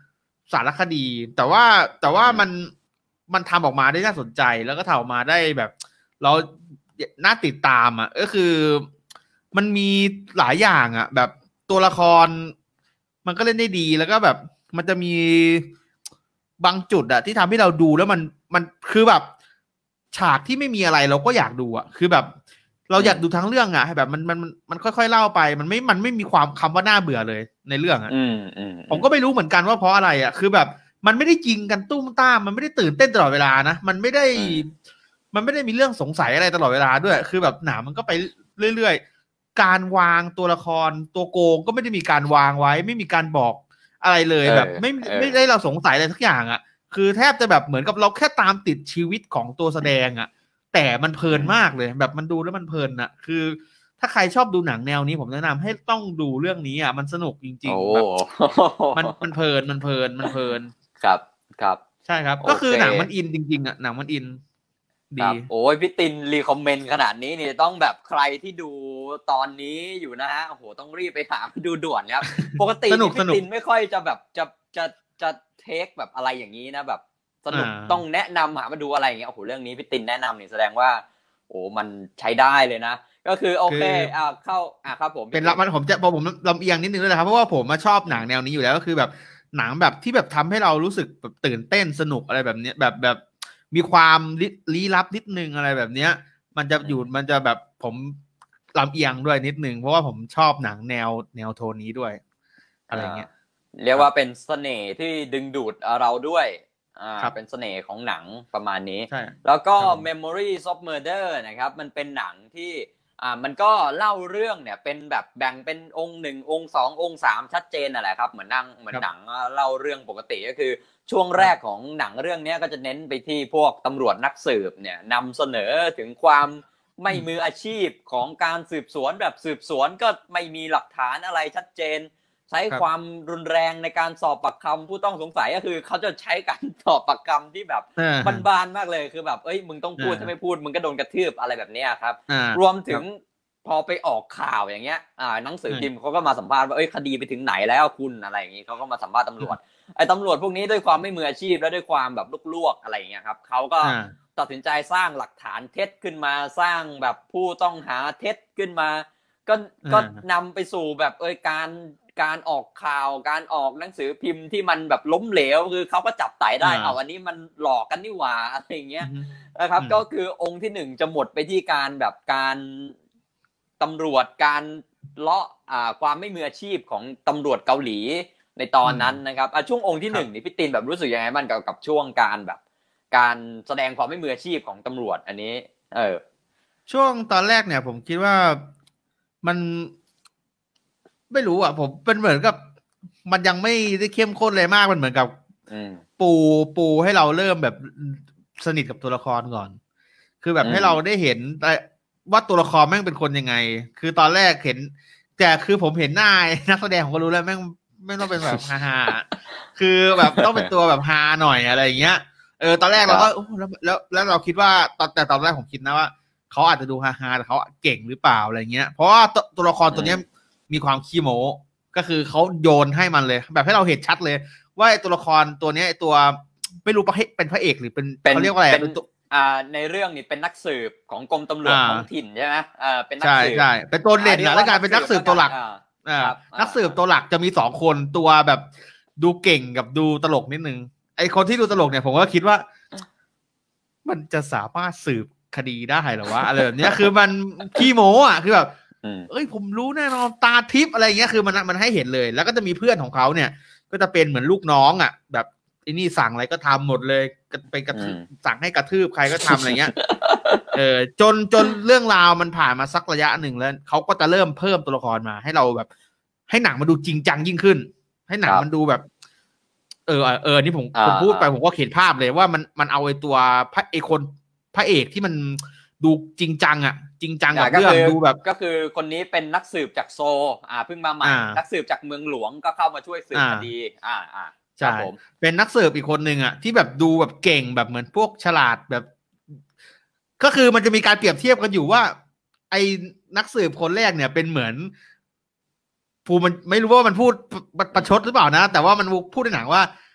C: สารคดี แต่ว่าแต่ว่ามันมันทำออกมาได้น่าสนใจแล้วก็ทำออกมาได้แบบเราน่าติดตามอ่ะก็คือมันมีหลายอย่างอ่ะแบบตัวละครมันก็เล่นได้ดีแล้วก็แบบมันจะมีบางจุดอ่ะที่ทำให้เราดูแล้วมันมันคือแบบฉากที่ไม่มีอะไรเราก็อยากดูอ่ะคือแบบเราอยากดูทั้งเรื่องอ่ะแบบมันมันมันค่อยๆเล่าไปมันไม่มันไม่มีความคำว่าน่าเบื่อเลยในเรื่องอ่ะผมก็ไม่รู้เหมือนกันว่าเพราะอะไรอ่ะคือแบบมันไม่ได้ยิงกันตุ้มต้ามมันไม่ได้ตื่นเต้นตลอดเวลานะมันไม่ได้มันไม่ได้มีเรื่องสงสัยอะไรตลอดเวลาด้วยคือแบบหนามันก็ไปเรื่อยๆการวางตัวละครตัวโกงก็ไม่ได้มีการวางไว้ไม่มีการบอกอะไรเลยแบบไม่ไม่ได้เราสงสัยอะไรสักอย่างอ่ะคือแทบจะแบบเหมือนกับเราแค่ตามติดชีวิตของตัวแสดงอ่ะแต่มันเพลินมากเลยแบบมันดูแล้วมันเพลินอ่ะคือถ้าใครชอบดูหนังแนวนี้ผมแนะนำให้ต้องดูเรื่องนี้อ่ะมันสนุกจริงๆแบบมันมันเพลินมันเพลินมันเพลิน
B: ครับครับ
C: ใช่ครับก็คือหนังมันอินจริงๆอ่ะหนังมันอินดี
B: โอ้ยพี่ตินรีคอมเมนต์ขนาดนี้นี่ต้องแบบใครที่ดูตอนนี้อยู่นะฮะโอ้โหต้องรีบไปหาดูด่วนครับปกติพี่ตินไม่ค่อยจะแบบจะจะจะเทคแบบอะไรอย่างนี้นะแบบสนุกต้องแนะนำหามาดูอะไรอย่างเงี้ยโอ้โหเรื่องนี้พี่ตินแนะนำนี่แสดงว่าโอ้มันใช้ได้เลยนะก็คือโอเคอ่าเข้าอ่าครับผม
C: เป็นรับมันผมจะพอผมลำเอียงนิดนึงด้วยนะครับเพราะว่าผมมาชอบหนังแนวนี้อยู่แล้วก็คือแบบหนังแบบที่แบบทำให้เรารู้สึกแบบตื่นเต้นสนุกอะไรแบบนี้แบบแบบมีความลี้ลับนิดนึงอะไรแบบเนี้ยมันจะอยู่มันจะแบบผมลำเอียงด้วยนิดนึงเพราะว่าผมชอบหนังแนวแนวโทนนี้ด้วยอะไรเงี้ย
B: เรียกว่าเป็นเสน่ห์ที่ดึงดูดเราด้วยอ่าเป็นเสน่ห์ของหนังประมาณนี้แล้วก็ Memories of Murder นะครับมันเป็นหนังที่อ่ามันก็เล่าเรื่องเนี่ยเป็นแบบแบ่งเป็นองค์หนึ่งองค์สององค์สามชัดเจนนั่นแหละครับเหมือนนั่งเหมือนหนังเล่าเรื่องปกติก็คือช่วงแรกของหนังเรื่องนี้ก็จะเน้นไปที่พวกตำรวจนักสืบเนี่ยนำเสนอถึงความไม่มืออาชีพของการสืบสวนแบบสืบสวนก็ไม่มีหลักฐานอะไรชัดเจนใช้ความรุนแรงในการสอบปากคำผู้ต้องสงสัยก็คือเขาจะใช้การสอบปากคำที่แบบบานๆมากเลยคือแบบเอ้ยมึงต้องพูดถ้าไม่พูดมึงก็โดนกระทืบอะไรแบบนี้ครับรวมถึงพอไปออกข่าวอย่างเงี้ยอ่าหนังสือพิมพ์เขาก็มาสัมภาษณ์ว่าเอ้ยคดีไปถึงไหนแล้วคุณอะไรอย่างงี้เขาก็มาสัมภาษณ์ตำรวจไอ้ตำรวจพวกนี้ด้วยความไม่มืออาชีพและด้วยความแบบลวกๆอะไรอย่างเงี้ยครับเขาก็ตัดสินใจสร้างหลักฐานเท็จขึ้นมาสร้างแบบผู้ต้องหาเท็จขึ้นมาก็ก็นำไปสู่แบบเอ้ยการการออกข่าวการออกหนังสือพิมพ์ที่มันแบบล้มเหลวคือเขาก็จับไต่ได้เอาอันนี้มันหลอกกันนี่หว่าอะไรอย่างเงี้ยนะครับก็คือองค์ที่หนึ่งจะหมดไปที่การแบบการตำรวจการเลาะอ่าความไม่มืออาชีพของตำรวจเกาหลีในตอนนั้นนะครับอ่ะช่วงองค์ที่หนึ่งนี่พี่ตินแบบรู้สึกยังไงบ้างกับกับช่วงการแบบการแสดงความไม่มืออาชีพของตำรวจอันนี้เออ
C: ช่วงตอนแรกเนี่ยผมคิดว่ามันไม่รู้อ่ะผมเป็นเหมือนกับมันยังไม่ได้เข้มข้นเลยมากมันเหมือนกับปูปูให้เราเริ่มแบบสนิทกับตัวละครก่อนคือแบบให้เราได้เห็นว่าตัวละครแม่งเป็นคนยังไงคือตอนแรกเห็นแต่คือผมเห็นหน้านักแสดงผมก็รู้แล้วแม่งไม่ต้องเป็นแบบฮาๆคือแบบต้องเป็นตัวแบบฮาหน่อยอะไรอย่างเงี้ยเออตอนแรกเราก็แล้วแล้วแล้วเราคิดว่าตอนแต่ตอนแรกผมคิดนะว่าเขาอาจจะดูฮาๆแต่เขาเก่งหรือเปล่าอะไรเงี้ยเพราะว่าตัวละครตัวนี้มีความขี้โม้ก็คือเขาโยนให้มันเลยแบบให้เราเห็นชัดเลยว่าตัวละครตัวนี้ตัวไม่รู้เป็นพระเอกหรือเป็นเขาเรียกว่าอะไร
B: อ่าในเรื่องนี้เป็นนักสืบของกรมตำรวจท้องถิ่นใช่ไหมอ่าเป็นนักสืบ
C: ใช่ใช่เป็นตัวเด่นนะแล้วกลายเป็นนักสืบตัวหลักอ่านักสืบตัวหลักจะมีสองคนตัวแบบดูเก่งกับดูตลกนิดนึงไอคนที่ดูตลกเนี่ยผมก็คิดว่ามันจะสามารถสืบคดีได้หรอวะอะไรแบบนี้คือมันขี้โม้อ่ะคือแบบเอ้ยผมรู้แน่นอนตาทิพย์อะไรเงี้ยคือมันมันให้เห็นเลยแล้วก็จะมีเพื่อนของเขาเนี่ยก็จะเป็นเหมือนลูกน้องอ่ะแบบไอ้นี่สั่งอะไรก็ทำหมดเลยไปกระทืบสั่งให้กระทืบใครก็ทำอะไรเงี้ยเออจนจนเรื่องราวมันผ่านมาสักระยะหนึ่งแล้วเขาก็จะเริ่มเพิ่มตัวละครมาให้เราแบบให้หนังมันดูจริงจังยิ่งขึ้นให้หนังมันดูแบบเออเออนี่ผมผมพูดไปผมก็เห็นภาพเลยว่ามันมันเอาไอ้ตัวพระไอ้คนพระเอกที่มันดูจริงจังอ่ะจริงจังกับเรื่องดูแบบ
B: ก็คือคนนี้เป็นนักสืบจากโซอ่าเพิ่งมาใหม่นักสืบจากเมืองหลวงก็เข้ามาช่วยสืบคดีอ่าอ่า
C: ใช่เป็นนักสืบอีกคนหนึ่งอ่ะที่แบบดูแบบเก่งแบบเหมือนพวกฉลาดแบบก็คือมันจะมีการเปรียบเทียบกันอยู่ว่าไอ้นักสืบคนแรกเนี่ยเป็นเหมือนภูมันไม่รู้ว่ามันพูดประชดหรือเปล่านะแต่ว่ามันพูดในหนังว่า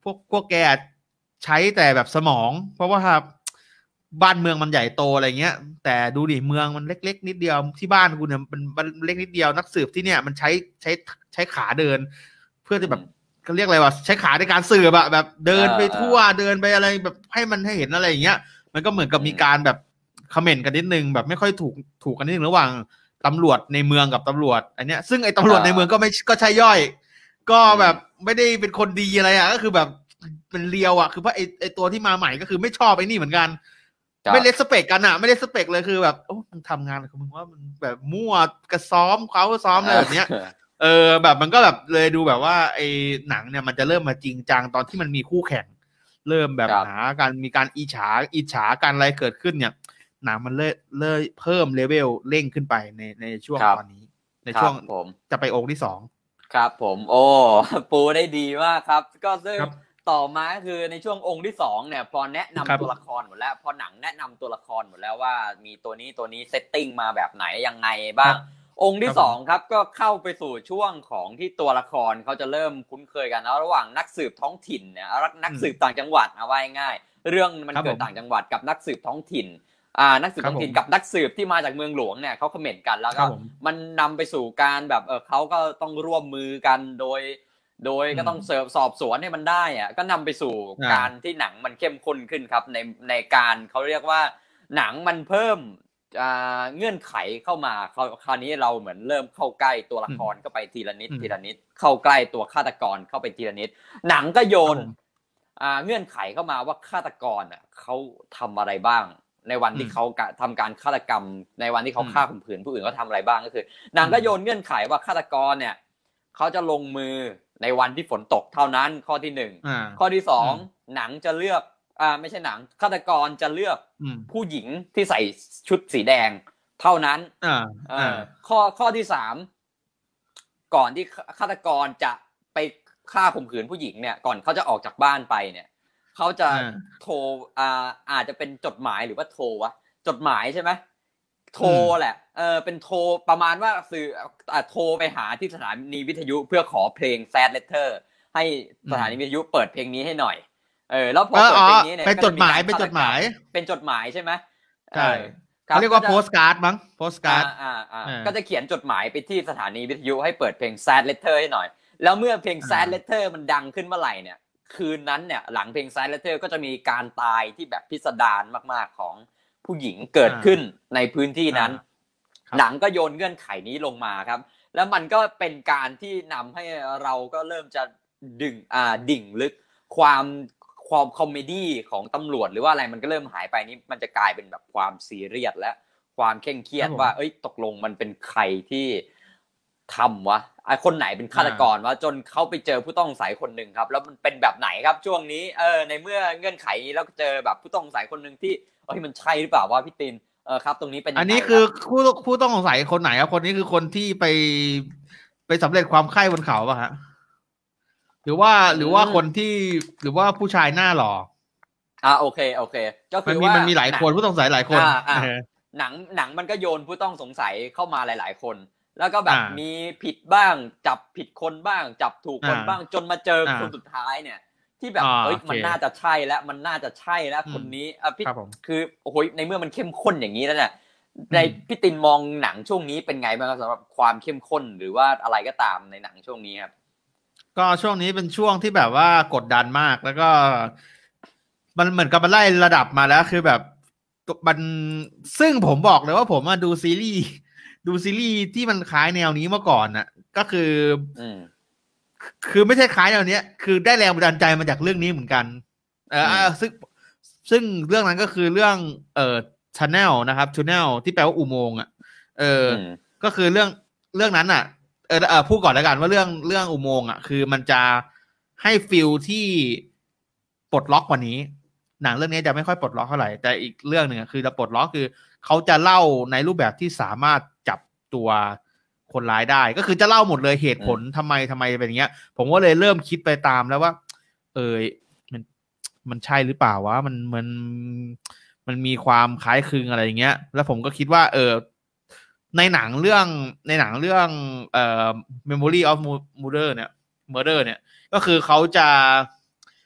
C: พวกพวกแกใช้แต่แบบสมองเพราะว่าบ้านเมืองมันใหญ่โตอะไรเงี้ยแต่ดูดิเมืองมันเล็กๆนิดเดียวที่บ้านกูเนี่ยมันมันเล็กนิดเดียวนักสืบที่เนี่ยมันใช้ใช้ใช้ขาเดินเพื่อจะแบบเขาเรียกอะไรวะใช้ขาในการสืบอะแบบเดินไปทั่วเดินไปอะไรแบบให้มันให้เห็นอะไรอย่างเงี้ยมันก็เหมือนกับมีการแบบคอมเมนต์กันนิดนึงแบบไม่ค่อยถูกถูกกันนิดนึงระหว่างตำรวจในเมืองกับตำรวจอันเนี้ยซึ่งไอ้ตำรวจในเมืองก็ไม่ก็ใช่ย่อยก็แบบไม่ได้เป็นคนดีอะไรอะก็คือแบบเป็นเลียวอะคือเพราะไอ้ไอ้ตัวที่มาใหม่ก็คือไม่ชอบไอ้นี่เหมือนกันไม่เลสเปกกันอะไม่เลสเปกเลยคือแบบโอ้มึงทำงานของมึงว่ามันแบบมั่วกระซ้อมเขาซ้อมอะไรแบบเนี้ยเออแบบมันก็แบบเลยดูแบบว่าไอ้หนังเนี่ยมันจะเริ่มมาจริงจังตอนที่มันมีคู่แข่งเริ่มแบบหาการมีการอิจฉาอิจฉากันอะไรเกิดขึ้นเนี่ยหนังมันเลยเลยเพิ่มเลเวลเร่งขึ้นไปในในช่วงตอนนี้ในช่วงผมจะไปองค์ที่สอง
B: ครับผมโอ้ปูได้ดีมากครับก็ซึ่งต่อมาคือในช่วงองค์ที่สองเนี่ยพอแนะนำตัวละครหมดแล้วพอหนังแนะนำตัวละครหมดแล้วว่ามีตัวนี้ตัวนี้เซตติ้งมาแบบไหนยังไงบ้างองค์ที่สองครับก็เข้าไปสู่ช่วงของที่ตัวละครเขาจะเริ่มคุ้นเคยกันแล้วระหว่างนักสืบท้องถิ่นเนี่ยนักสืบต่างจังหวัดเอาไว้ง่ายเรื่องมันเกิดต่างจังหวัดกับนักสืบท้องถิ่นอ่านักสืบท้องถิ่นกับนักสืบที่มาจากเมืองหลวงเนี่ยเขาคอมเมนต์กันแล้วก็มันนำไปสู่การแบบเออเขาก็ต้องร่วมมือกันโดยโดยก็ต้องเสิร์ฟสอบสวนให้มันได้อ่ะก็นำไปสู่การที่หนังมันเข้มข้นขึ้นครับในในการเขาเรียกว่าหนังมันเพิ่มเงื่อนไขเข้ามาคราวนี้เราเหมือนเริ่มเข้าใกล้ตัวละครเข้าไปทีละนิดทีละนิดเข้าใกล้ตัวฆาตกรเข้าไปทีละนิดหนังก็โยนเงื่อนไขเข้ามาว่าฆาตกรอ่ะเขาทำอะไรบ้างในวันที่เขาทำการฆาตกรรมในวันที่เขาฆ่าข่มขืนผู้อื่นเขาทำอะไรบ้างก็คือหนังก็โยนเงื่อนไขว่าฆาตกรเนี่ยเขาจะลงมือในวันที่ฝนตกเท่านั้นข้อที่หนึ่งข้อที่สองหนังจะเลือกอ่าไม่ใช่หนังฆาตกรจะเลือกผู้หญิงที่ใส่ชุดสีแดงเท่านั้นอ่าข้อข้อที่สามก่อนที่ฆาตกรจะไปฆ่าข่มขืนผู้หญิงเนี่ยก่อนเขาจะออกจากบ้านไปเนี่ยเขาจะโทรอ่าอาจจะเป็นจดหมายหรือว่าโทรวะจดหมายใช่ไหมโทรแหละเออเป็นโทรประมาณว่าสื่ออ่าโทรไปหาที่สถานีวิทยุเพื่อขอเพลง Sad Letter ให้สถานีวิทยุเปิดเพลงนี้ให้หน่อยเออแล้วพอเปิดเพลงนี้เนี่ย
C: เป็นจดหมายเป็นจดหมาย
B: เป็นจดหมายใช่ไหม
C: ใช่เขาเรียกว่าโพสการ์ดมั้งโพสการ์ด
B: อ่าอ่าก็จะเขียนจดหมายไปที่สถานีวิทยุให้เปิดเพลง Sad Letter ให้หน่อยแล้วเมื่อเพลง Sad Letter มันดังขึ้นเมื่อไหร่เนี่ยคืนนั้นเนี่ยหลังเพลง Sad Letter ก็จะมีการตายที่แบบพิสดารมากๆของผู้หญิงเกิดขึ้นในพื้นที่นั้นหนังก็โยนเงื่อนไขนี้ลงมาครับแล้วมันก็เป็นการที่นำให้เราก็เริ่มจะดึงอ่าดิ่งลึกความความคอมเมดี้ของตำรวจหรือว่าอะไรมันก็เริ่มหายไปนี่มันจะกลายเป็นแบบความซีเรียสและความเคร่งเครียดว่าเอ้ยตกลงมันเป็นใครที่ทำวะไอ้คนไหนเป็นฆาตกรวะจนเขาไปเจอผู้ต้องสงสัยคนหนึ่งครับแล้วมันเป็นแบบไหนครับช่วงนี้เออในเมื่อเงื่อนไขแล้วเจอแบบผู้ต้องสงสัยคนหนึ่งที่เอ้ยมันใช่หรือเปล่าวะพี่ตินเออครับตรงนี้เป็น
C: อันนี้คือผู้ผู้ต้องสงสัยคนไหนครับคนนี้คือคนที่ไปไปสำเร็จความใคร่บนเขาป่ะฮะหรือว่าหรือว่าคนที่หรือว่าผู้ชายหน้าหล่อ
B: อ่าโอเคโอเคก็คือว่า
C: มันมีหลายคนผู้ต้องสงสัยหลายคน
B: หนังหนังมันก็โยนผู้ต้องสงสัยเข้ามาหลายๆคนแล้วก็แบบมีผิดบ้างจับผิดคนบ้างจับถูกคนบ้างจนมาเจอคนสุดท้ายเนี่ยที่แบบเอ้ยมันน่าจะใช่แล้วมันน่าจะใช่แล้วคนนี้อ่ะพี่คือโอ้โหในเมื่อมันเข้มข้นอย่างนี้แล้วเนี่ยในพี่ตินมองหนังช่วงนี้เป็นไงบ้างครับสำหรับความเข้มข้นหรือว่าอะไรก็ตามในหนังช่วงนี้ครับ
C: ก็ช่วงนี้เป็นช่วงที่แบบว่ากดดันมากแล้วก็มันเหมือนกับมันไล่ระดับมาแล้วคือแบบมันซึ่งผมบอกเลยว่าผมมาดูซีรีส์ดูซีรีส์ที่มันคล้ายแนวนี้มาก่อนน่ะก็คือคือไม่ใช่คล้ายแนวเนี้ยคือได้แรงบันดาลใจมาจากเรื่องนี้เหมือนกันเออซึ่งซึ่งเรื่องนั้นก็คือเรื่องเอ่อ channel นะครับ channel ที่แปลว่าอุโมงค์อ่ะเออก็คือเรื่องเรื่องนั้นอ่ะเออเออพูดก่อนแล้วกันว่าเรื่องเรื่องอุโมงค์อ่ะคือมันจะให้ฟีลที่ปลดล็อกกว่านี้หนังเรื่องนี้จะไม่ค่อยปลดล็อกเท่าไหร่แต่อีกเรื่องหนึ่งคือจะปลดล็อกคือเขาจะเล่าในรูปแบบที่สามารถจับตัวคนร้ายได้ก็คือจะเล่าหมดเลยเหตุผลทำไมทำไมเป็นอย่างเงี้ยผมก็เลยเริ่มคิดไปตามแล้วว่าเออมันมันใช่หรือเปล่าวะมันมันมันมีความคล้ายคลึงอะไรอย่างเงี้ยแล้วผมก็คิดว่าเออในหนังเรื่องในหนังเรื่องเอ่อ Memory of Murder เนี่ย Murder เนี่ยก็คือเขาจะ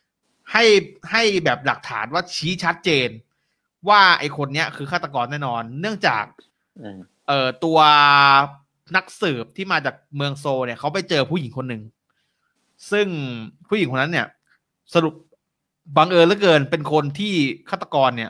C: ให้ให้แบบหลักฐานว่าชี้ชัดเจนว่าไอ้คนเนี้ยคือฆาตกรแน่นอนเนื่องจากเอ่อตัวนักสืบที่มาจากเมืองโซเนี่ยเขาไปเจอผู้หญิงคนหนึ่งซึ่งผู้หญิงคนนั้นเนี่ยสรุปบังเอิญเหลือเกินเป็นคนที่ฆาตกรเนี่ย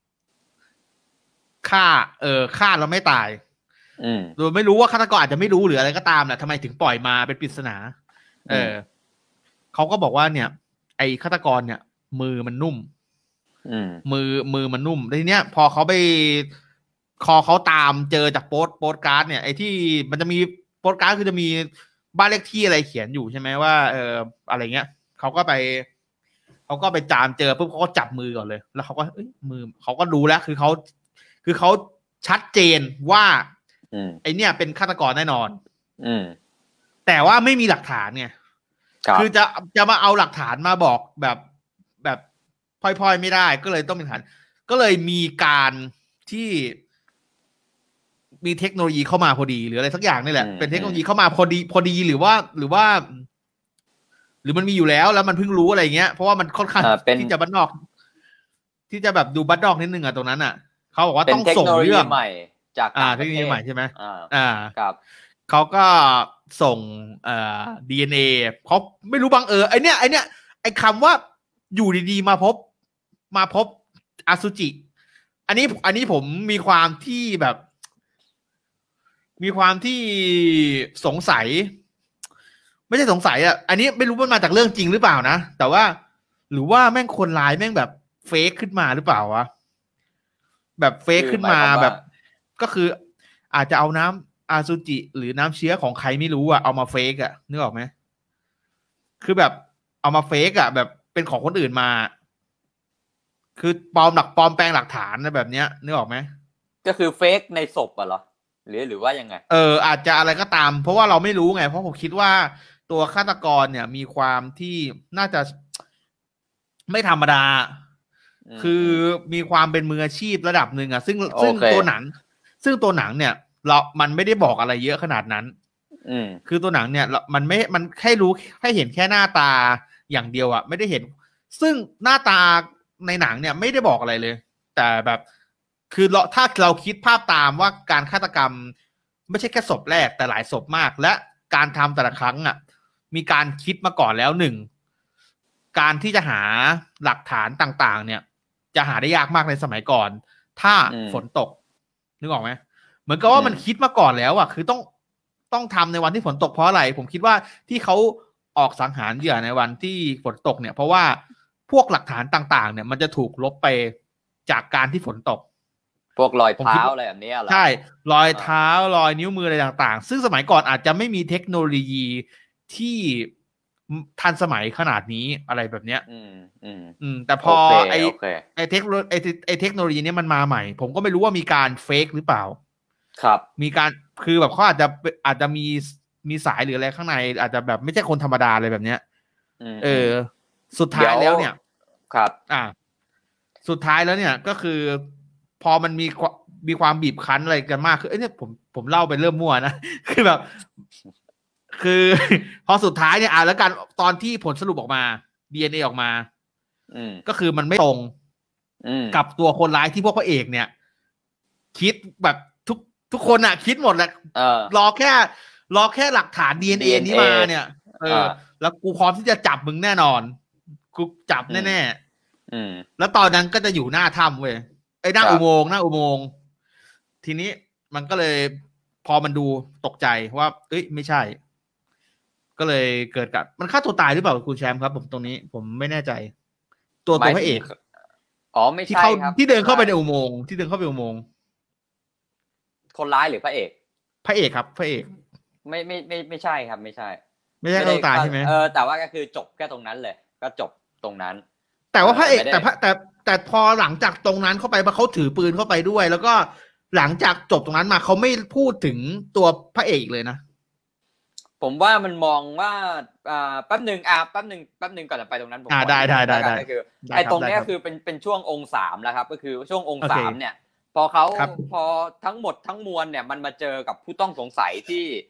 C: ฆ่าเออฆ่าแล้วไม่ตายโดยไม่รู้ว่าฆาตกรอาจจะไม่รู้หรืออะไรก็ตามแหละทำไมถึงปล่อยมาเป็นปริศนาเออเขาก็บอกว่าเนี่ยไอ้ฆาตกรเนี่ยมือมันนุ่มมือมือมันนุ่มทีเนี้ยพอเขาไปคอเขาตามเจอจากโปสโปสการ์ดเนี่ยไอ้ที่มันจะมีโปสการ์ดคือจะมีบ้านเลขที่อะไรเขียนอยู่ใช่ไหมว่าเอออะไรเงี้ยเขาก็ไปเขาก็ไปจามเจอปุ๊บเขาก็จับมือก่อนเลยแล้วเขาก็เอ้ยมือเขาก็รู้แล้วคือเขาคือเขาชัดเจนว่าไอ้เนี่ยเป็นฆาตกรแน่นอนแต่ว่าไม่มีหลักฐานไงคือจะจะมาเอาหลักฐานมาบอกแบบแบบพลอยๆไม่ได้ก็เลยต้องมีหลักฐานก็เลยมีการที่มีเทคโนโลยีเข้ามาพอดีหรืออะไรสักอย่างนี่แหละเป็นเทคโนโลยีเข้ามาพอดีพอดีหรือว่าหรือว่าหรือมันมีอยู่แล้วแล้วมันเพิ่งรู้อะไรเงี้ยเพราะว่ามันค่อนข้างที่จะบ้านนอกที่จะแบบดูบ้านนอกนิดนึงอ่ะตรงนั้นอ่ะเขาบอกว่าต้องส่งเรื่อง
B: ใหม่จาก
C: อ่าเทคโนโลยีใหม่ใช่ไหม
B: อ่าครับ
C: เขาก็ส่งเอ่อ ดี เอ็น เอ เขาไม่รู้บังเออไอเนี้ยไอเนี้ยไอคำว่าอยู่ดีๆมาพบมาพบอสุจิอันนี้อันนี้ผมมีความที่แบบมีความที่สงสัยไม่ใช่สงสัยอ่ะอันนี้ไม่รู้มันมาจากเรื่องจริงหรือเปล่านะแต่ว่าหรือว่าแม่งคนร้ายแม่งแบบเฟกขึ้นมาหรือเปล่าวะแบบเฟกขึ้นมาแบบก็คืออาจจะเอาน้ำอาซูจิหรือน้ำเชื้อของใครไม่รู้อ่ะเอามาเฟกอ่ะนึกออกไหมคือแบบเอามาเฟกอ่ะแบบเป็นของคนอื่นมาคือปลอมหลักปลอมแปลงหลักฐานนะแบบเนี้ยนึกออกไหม
B: ก็คือเฟกในศพอ่ะเหรอหรือหรือว่ายังไง
C: เอออาจจะอะไรก็ตามเพราะว่าเราไม่รู้ไงเพราะผมคิดว่าตัวฆาตกรเนี่ยมีความที่น่าจะไม่ธรรมดาคือมีความเป็นมืออาชีพระดับหนึ่งอ่ะซึ่งซึ่งตัวหนังซึ่งตัวหนังเนี่ยเรามันไม่ได้บอกอะไรเยอะขนาดนั้นคือตัวหนังเนี่ยมันไม่มันแค่รู้ให้เห็นแค่หน้าตาอย่างเดียวอ่ะไม่ได้เห็นซึ่งหน้าตาในหนังเนี่ยไม่ได้บอกอะไรเลยแต่แบบคือเราถ้าเราคิดภาพตามว่าการฆาตกรรมไม่ใช่แค่ศพแรกแต่หลายศพมากและการทำแต่ละครั้งอ่ะมีการคิดมาก่อนแล้วหนึ่งการที่จะหาหลักฐานต่างๆเนี่ยจะหาได้ยากมากในสมัยก่อนถ้าฝนตกนึกออกไหมเหมือนกับว่ามันคิดมาก่อนแล้วอ่ะคือต้องต้องทำในวันที่ฝนตกเพราะอะไรผมคิดว่าที่เขาออกสังหารเหยื่อในวันที่ฝนตกเนี่ยเพราะว่าพวกหลักฐานต่างๆเนี่ยมันจะถูกลบไปจากการที่ฝนตก
B: พวกรอยเท้าอะไรแบบนี้เหรอ
C: ใช่รอยเท้ารอยนิ้วมืออะไรต่างๆซึ่งสมัยก่อนอาจจะไม่มีเทคโนโลยีที่ทันสมัยขนาดนี้อะไรแบบเนี้ยอืมอืมอืมแต่พอไอไอเทคโนไอไอเทคโนโลยีนี้มันมาใหม่ผมก็ไม่รู้ว่ามีการเฟกหรือเปล่า
B: ครับ
C: มีการคือแบบเขาอาจจะอาจจะมีมีสายหรืออะไรข้างในอาจจะแบบไม่ใช่คนธรรมดาอะไรแบบเนี้ยเออสุดท้ายแล้วเนี่ย
B: ครับ
C: อ่าสุดท้ายแล้วเนี่ยก็คือพอมันมีมีความบีบคั้นอะไรกันมากคือเอ้ยเนี่ยผมผมเล่าไปเริ่มมั่วนะคือแบบคือพอสุดท้ายเนี่ยอ่าแล้วกันตอนที่ผลสรุปออกมา ดี เอ็น เอ ออกมาก็คือมันไม่ตรงกับตัวคนร้ายที่พวกพระเอกเนี่ยคิดแบบทุกทุกคนอ่ะคิดหมดแหละรอแค่รอแค่หลักฐาน ดี เอ็น เอ นี้มาเนี่ยเออแล้วกูพร้อมที่จะจับมึงแน่นอนกูจับแน่ๆแล้วตอนนั้นก็จะอยู่หน้าถ้ำเว้ยไอ้หน้าอุโมงค์หน้าอุโมงค์ทีนี้มันก็เลยพอมันดูตกใจว่าเอ้ยไม่ใช่ก็เลยเกิดกับมันฆ่าตัวตายหรือเปล่าคุณแชมป์ครับผมตรงนี้ผมไม่แน่ใจตัวตัวพระเอก
B: อ๋อไม่ใช่ครับ
C: ที่เดินเข้าไปในอุโมงค์ที่เดินเข้าไปอุโมงค์
B: คนร้ายหรือพระเอก
C: พระเอกครับพระเอก
B: ไม่ไม่ไม่ไม่ใช่ครับไม่ใช่
C: ไม่ใช่ตัวตายใช่ไหม
B: เออแต่ว่าก็คือจบแค่ตรงนั้นเลยก็จบตรงนั้น
C: แต่ว่าพระเอกแต่แต่แต่พอหลังจากตรงนั้นเข้าไปเพราะเขาถือปืนเข้าไปด้วยแล้วก็หลังจากจบตรงนั้นมาเขาไม่พูดถึงตัวพระเอกเลยนะ
B: ผมว่ามันมองว่าอ่าแป๊บนึงอ่าแป๊บนึงแป๊บนึงก่อนจะไปตรงนั้นผม
C: อ่าได้ได้ได้ได้
B: ก็คือไอ้ตรงนี้คือเป็นเป็นช่วงองค์สามแล้วครับก็คือช่วงองค์สามเนี่ยพอเขาพอทั้งหมดทั้งมวลเนี่ยมันมาเจอกับผู้ต้องสงสัยที่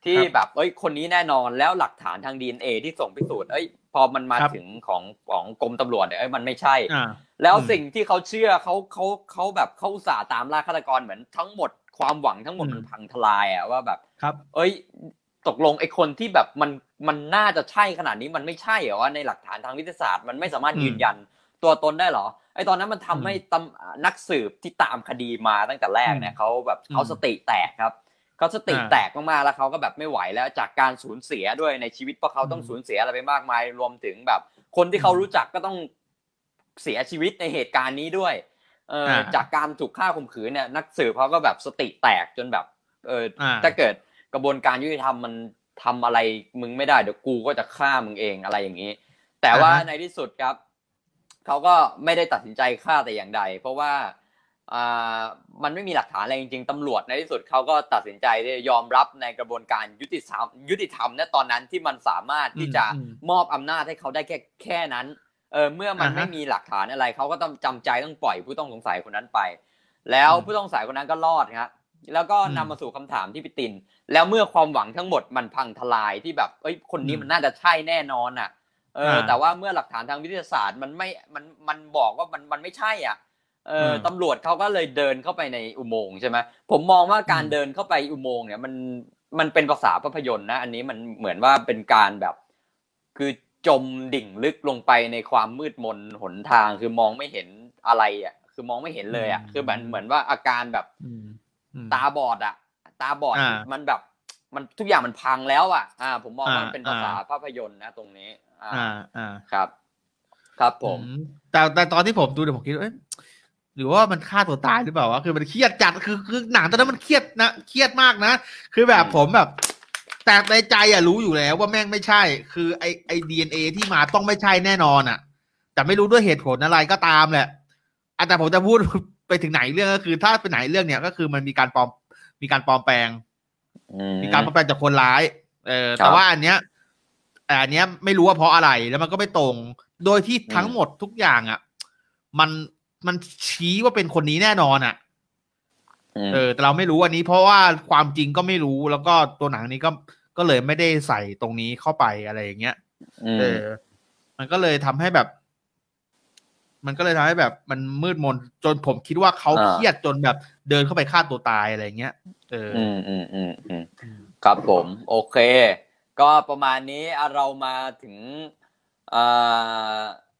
B: ที่แบบเอ้ยคนนี้แน่นอนแล้วหลักฐานทาง ดี เอ็น เอ ที่ส่งพิสูจน์เอ้ยพอมันมาถึงของของกรมตำรวจเนี่ยเอ้ยมันไม่ใช่แล้วสิ่งที่เขาเชื่อเขาเขาเขาแบบเขาอุตส่าห์ตามล่าฆาตกรเหมือนทั้งหมดความหวังทั้งหมดมันพังทลายอ่ะว่าแบบเอ้ยตกลงไอ้คนที่แบบมันมันน่าจะใช่ขนาดนี้มันไม่ใช่เหรอว่าในหลักฐานทางวิทยาศาสตร์มันไม่สามารถยืนยันตัวตนได้หรอไอ้ตอนนั้นมันทำให้นักสืบที่ตามคดีมาตั้งแต่แรกเนี่ยเขาแบบเขาสติแตกครับเขาสติแตกมากๆแล้วเขาก็แบบไม่ไหวแล้วจากการสูญเสียด้วยในชีวิตเพราะเขาต้องสูญเสียอะไรไปมากมายรวมถึงแบบคนที่เขารู้จักก็ต้องเสียชีวิตในเหตุการณ์นี้ด้วยเออจากการถูกฆ่าข่มขืนเนี่ยนักสืบเขาก็แบบสติแตกจนแบบเออถ้าเกิดกระบวนการยุติธรรมมันทำอะไรมึงไม่ได้เดี๋ยวกูก็จะฆ่ามึงเองอะไรอย่างนี้แต่ว่าในที่สุดครับเขาก็ไม่ได้ตัดสินใจฆ่าแต่อย่างใดเพราะว่าอ่ามันไม่มีหลักฐานอะไรจริงๆตำรวจในที่สุดเขาก็ตัดสินใจที่ยอมรับในกระบวนการยุติธรรมยุติธรรมณตอนนั้นที่มันสามารถที่จะมอบอำนาจให้เขาได้แค่แค่นั้นเออเมื่อมันไม่มีหลักฐานอะไรเขาก็ต้องจำใจต้องปล่อยผู้ต้องสงสัยคนนั้นไปแล้วผู้ต้องสงสัยคนนั้นก็รอดครับแล้วก็นำมาสู่คำถามที่พี่ตินแล้วเมื่อความหวังทั้งหมดมันพังทลายที่แบบเอ้ยคนนี้มันน่าจะใช่แน่นอนอ่ะเออแต่ว่าเมื่อหลักฐานทางวิทยาศาสตร์มันไม่มันมันบอกว่ามันมันไม่ใช่อ่ะเออตำรวจเขาก็เลยเดินเข้าไปในอุโมงค์ใช่ไหมผมมองว่าการเดินเข้าไปอุโมงค์เนี่ยมันมันเป็นภาษาภาพยนตร์นะอันนี้มันเหมือนว่าเป็นการแบบคือจมดิ่งลึกลงไปในความมืดมนหนทางคือมองไม่เห็นอะไรอ่ะคือมองไม่เห็นเลยอ่ะคือมันเหมือนว่าอาการแบบตาบอดอ่ะตาบอดมันแบบมันทุกอย่างมันพังแล้วอ่ะอ่าผมมองว่าเป็นภาษาภาพยนตร์นะตรงนี้อ่าอ่าครับครับผม
C: แต่แต่ตอนที่ผมดูเนี่ยผมคิดว่าหรือว่ามันฆ่าตัวตายหรือเปล่าวะคือมันเครียดจัดคือคือหนังตอนนั้นมันเครียดนะเครียดมากนะคือแบบผมแบบแต่ในใจอ่ะรู้อยู่แล้วว่าแม่งไม่ใช่คือไอไอ ดี เอ็น เอ ที่มาต้องไม่ใช่แน่นอนอ่ะแต่ไม่รู้ด้วยเหตุผลอะไรก็ตามแหละแต่ผมจะพูดไปถึงไหนเรื่องก็คือถ้าเป็นไหนเรื่องเนี้ยก็คือมันมีการปลอมมีการปลอมแปลงมีการปลอมแปลงจากคนร้ายเออแต่ว่าอันเนี้ยอันเนี้ยไม่รู้ว่าเพราะอะไรแล้วมันก็ไม่ตรงโดยที่ทั้งหมดทุกอย่างอ่ะมันมันชี้ว่าเป็นคนนี้แน่นอนอ่ะเออแต่เราไม่รู้อันนี้เพราะว่าความจริงก็ไม่รู้แล้วก็ตัวหนังนี้ก็ก็เลยไม่ได้ใส่ตรงนี้เข้าไปอะไรอย่างเงี้ยเออมันก็เลยทำให้แบบมันก็เลยทำให้แบบมันมืดมนจนผมคิดว่าเขาเครียดจนแบบเดินเข้าไปฆ่าตัวตายอะไรเงี้ยเอออืมอืมอืมอืม
B: ครับผมโอเคก็ประมาณนี้เรามาถึงอ่า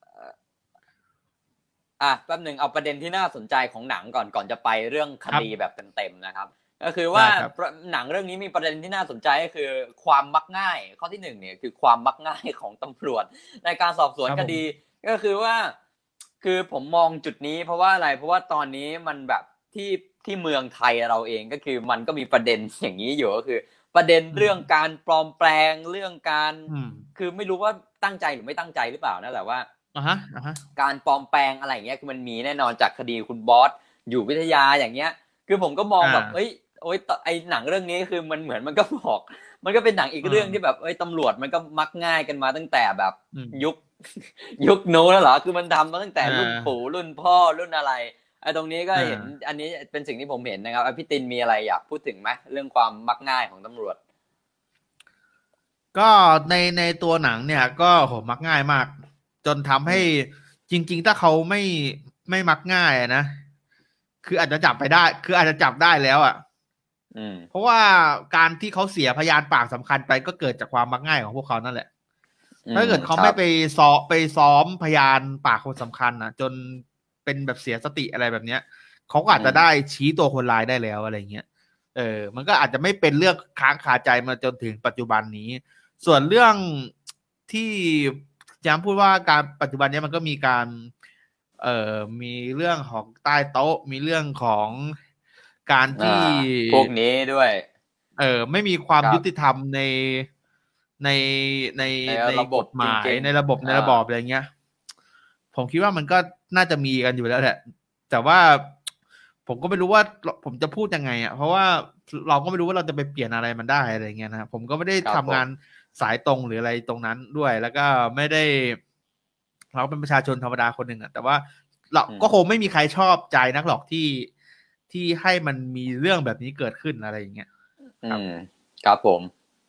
B: อ่ะแป๊บนึงเอาประเด็นที่น่าสนใจของหนังก่อนก่อนจะไปเรื่องคดีแบบเต็มๆนะครับก็คือว่าหนังเรื่องนี้มีประเด็นที่น่าสนใจก็คือความมักง่ายข้อที่หนึ่งเนี่ยคือความมักง่ายของตำรวจในการสอบสวนคดีก็คือว่าคือผมมองจุดนี้เพราะว่าอะไรเพราะว่าตอนนี้มันแบบที่ที่เมืองไทยเราเองก็คือมันก็มีประเด็นอย่างนี้อยู่ก็คือประเด็นเรื่องการปลอมแปลงเรื่องการคือไม่รู้ว่าตั้งใจหรือไม่ตั้งใจหรือเปล่านะแต่ว่า
C: อ่าฮะอ่าฮะ
B: การปลอมแปลงอะไรอย่างเงี้ยคือมันมีแน่นอนจากคดีคุณบอสอยู่วิทยาอย่างเงี้ยคือผมก็มองแบบเอ้ยโอ๊ยไอหนังเรื่องนี้คือมันเหมือนมันก็บอกมันก็เป็นหนังอีกเรื่องที่แบบเอ้ยตำรวจมันก็มักง่ายกันมาตั้งแต่แบบยุคยุคโน้นแล้วเหรอคือมันทำมาตั้งแต่รุ่นปู่รุ่นพ่อรุ่นอะไรไอ้ตรงนี้ก็เห็นอันนี้เป็นสิ่งที่ผมเห็นนะครับพี่ตินมีอะไรอยากพูดถึงไหมเรื่องความมักง่ายของตำรวจ
C: ก็ในในตัวหนังเนี่ยก็โหมักง่ายมากจนทำให้จริงๆถ้าเขาไม่ไม่มักง่ายนะคืออาจจะจับไปได้คืออาจจะจับได้แล้วอ่ะเพราะว่าการที่เขาเสียพยานปากสำคัญไปก็เกิดจากความมักง่ายของพวกเขานั่นแหละถ้าเกิดเขาไม่ไปซ้อมไปซ้อมพยานปากคนสำคัญนะจนเป็นแบบเสียสติอะไรแบบเนี้ยเขาก็อาจจะได้ชี้ตัวคนร้ายได้แล้วอะไรเงี้ยเออมันก็อาจจะไม่เป็นเรื่องค้างคาใจมาจนถึงปัจจุบันนี้ส่วนเรื่องที่ย้ำพูดว่าการปัจจุบันนี้มันก็มีการเอ่อมีเรื่องของใต้โต๊ะมีเรื่องของการที่
B: พวกนี้ด้วย
C: เออไม่มีความยุติธรรมในในในในกฎหมายในระบบในระบอบอะไรเงี้ยผมคิดว่ามันก็น่าจะมีกันอยู่แล้วแหละแต่ว่าผมก็ไม่รู้ว่าผมจะพูดยังไงอ่ะเพราะว่าเราก็ไม่รู้ว่าเราจะไปเปลี่ยนอะไรมันได้อะไรเงี้ยนะผมก็ไม่ได้ทำงานสายตรงหรืออะไรตรงนั้นด้วยแล้วก็ไม่ได้เราเป็นประชาชนธรรมดาคนหนึ่งอ่ะแต่ว่าเราก็คงไม่มีใครชอบใจนักหรอกที่ที่ให้มันมีเรื่องแบบนี้เกิดขึ้นอะไรอย่างเงี้ย
B: ครับครับผม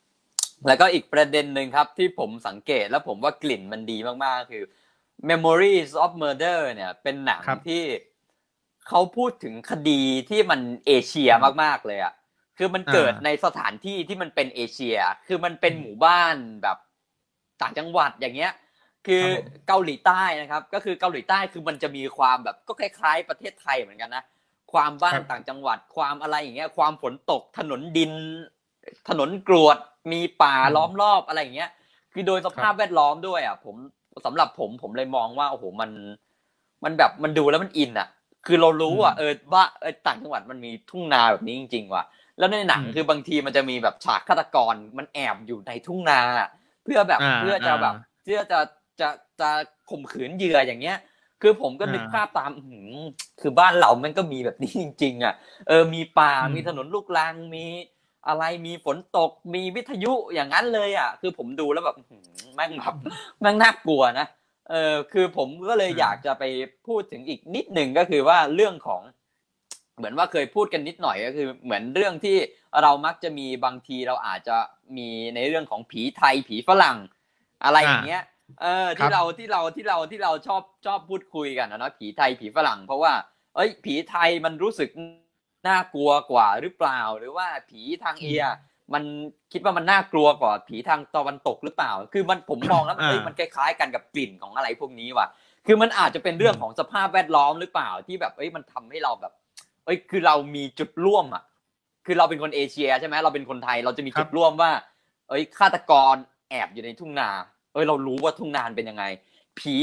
B: แล้วก็อีกประเด็นหนึ่งครับที่ผมสังเกตแล้วผมว่ากลิ่นมันดีมากๆคือ Memories of Murder เนี่ยเป็นหนังที่เขาพูดถึงคดีที่มันเอเชียมากๆเลยอ่ะคือมันเกิดในสถานที่ที่มันเป็นเอเชียคือมันเป็นหมู่บ้านแบบต่างจังหวัดอย่างเงี้ยคือเกาหลีใต้นะครับก็คือเกาหลีใต้คือมันจะมีความแบบก็คล้ายๆประเทศไทยเหมือนกันนะความบ้านต่างจังหวัดความอะไรอย่างเงี้ยความฝนตกถนนดินถนนกรวดมีป่าล้อมรอบอะไรอย่างเงี้ยคือโดยสภาพแวดล้อมด้วยอ่ะผมสำหรับผมผมเลยมองว่าโอ้โหมันมันแบบมันดูแล้วมันอินอ่ะคือเรารู้อ่ะเออว่าเออต่างจังหวัดมันมีทุ่งนาแบบนี้จริงๆว่ะแล้วในหนังคือบางทีมันจะมีแบบฉากฆาตกรมันแอบอยู่ในทุ่งนาเพื่อแบบเพื่อจะแบบเพื่อจะจะจะข่มขืนเหยื่ออย่างเงี้ยคือผมก็นึกภาพตามคือบ้านเรามันก็มีแบบนี้จริงๆอ่ะเออมีป่ามีถนนลูกรังมีอะไรมีฝนตกมีวิทยุอย่างนั้นเลยอ่ะคือผมดูแล้วแบบแม่งแบบแม่งน่ากลัวนะเออคือผมก็เลยอยากจะไปพูดถึงอีกนิดหนึ่งก็คือว่าเรื่องของเหมือนว่าเคยพูดกันนิดหน่อยก็คือเหมือนเรื่องที่เรามักจะมีบางทีเราอาจจะมีในเรื่องของผีไทยผีฝรั่งอะไรอย่างเงี้ยเออที่เราที่เราที่เราที่เราชอบชอบพูดคุยกันนะเนาะผีไทยผีฝรั่งเพราะว่าเอ้ยผีไทยมันรู้สึกน่ากลัวกว่าหรือเปล่าหรือว่าผีทางเอเชียมันคิดว่ามันน่ากลัวกว่าผีทางตะวันตกหรือเปล่าคือมันผมมองแล้วมันมันคล้ายๆกันกับกลิ่นของอะไรพวกนี้ว่ะคือมันอาจจะเป็นเรื่องของสภาพแวดล้อมหรือเปล่าที่แบบเอ้ยมันทำให้เราแบบเอ้ยคือเรามีจุดร่วมอ่ะคือเราเป็นคนเอเชียใช่ไหมเราเป็นคนไทยเราจะมีจุดร่วมว่าเอ้ยฆาตกรแอบอยู่ในทุ่งนาเอ้ยเรารู้ว่าทุ่งนาเป็นยังไงผี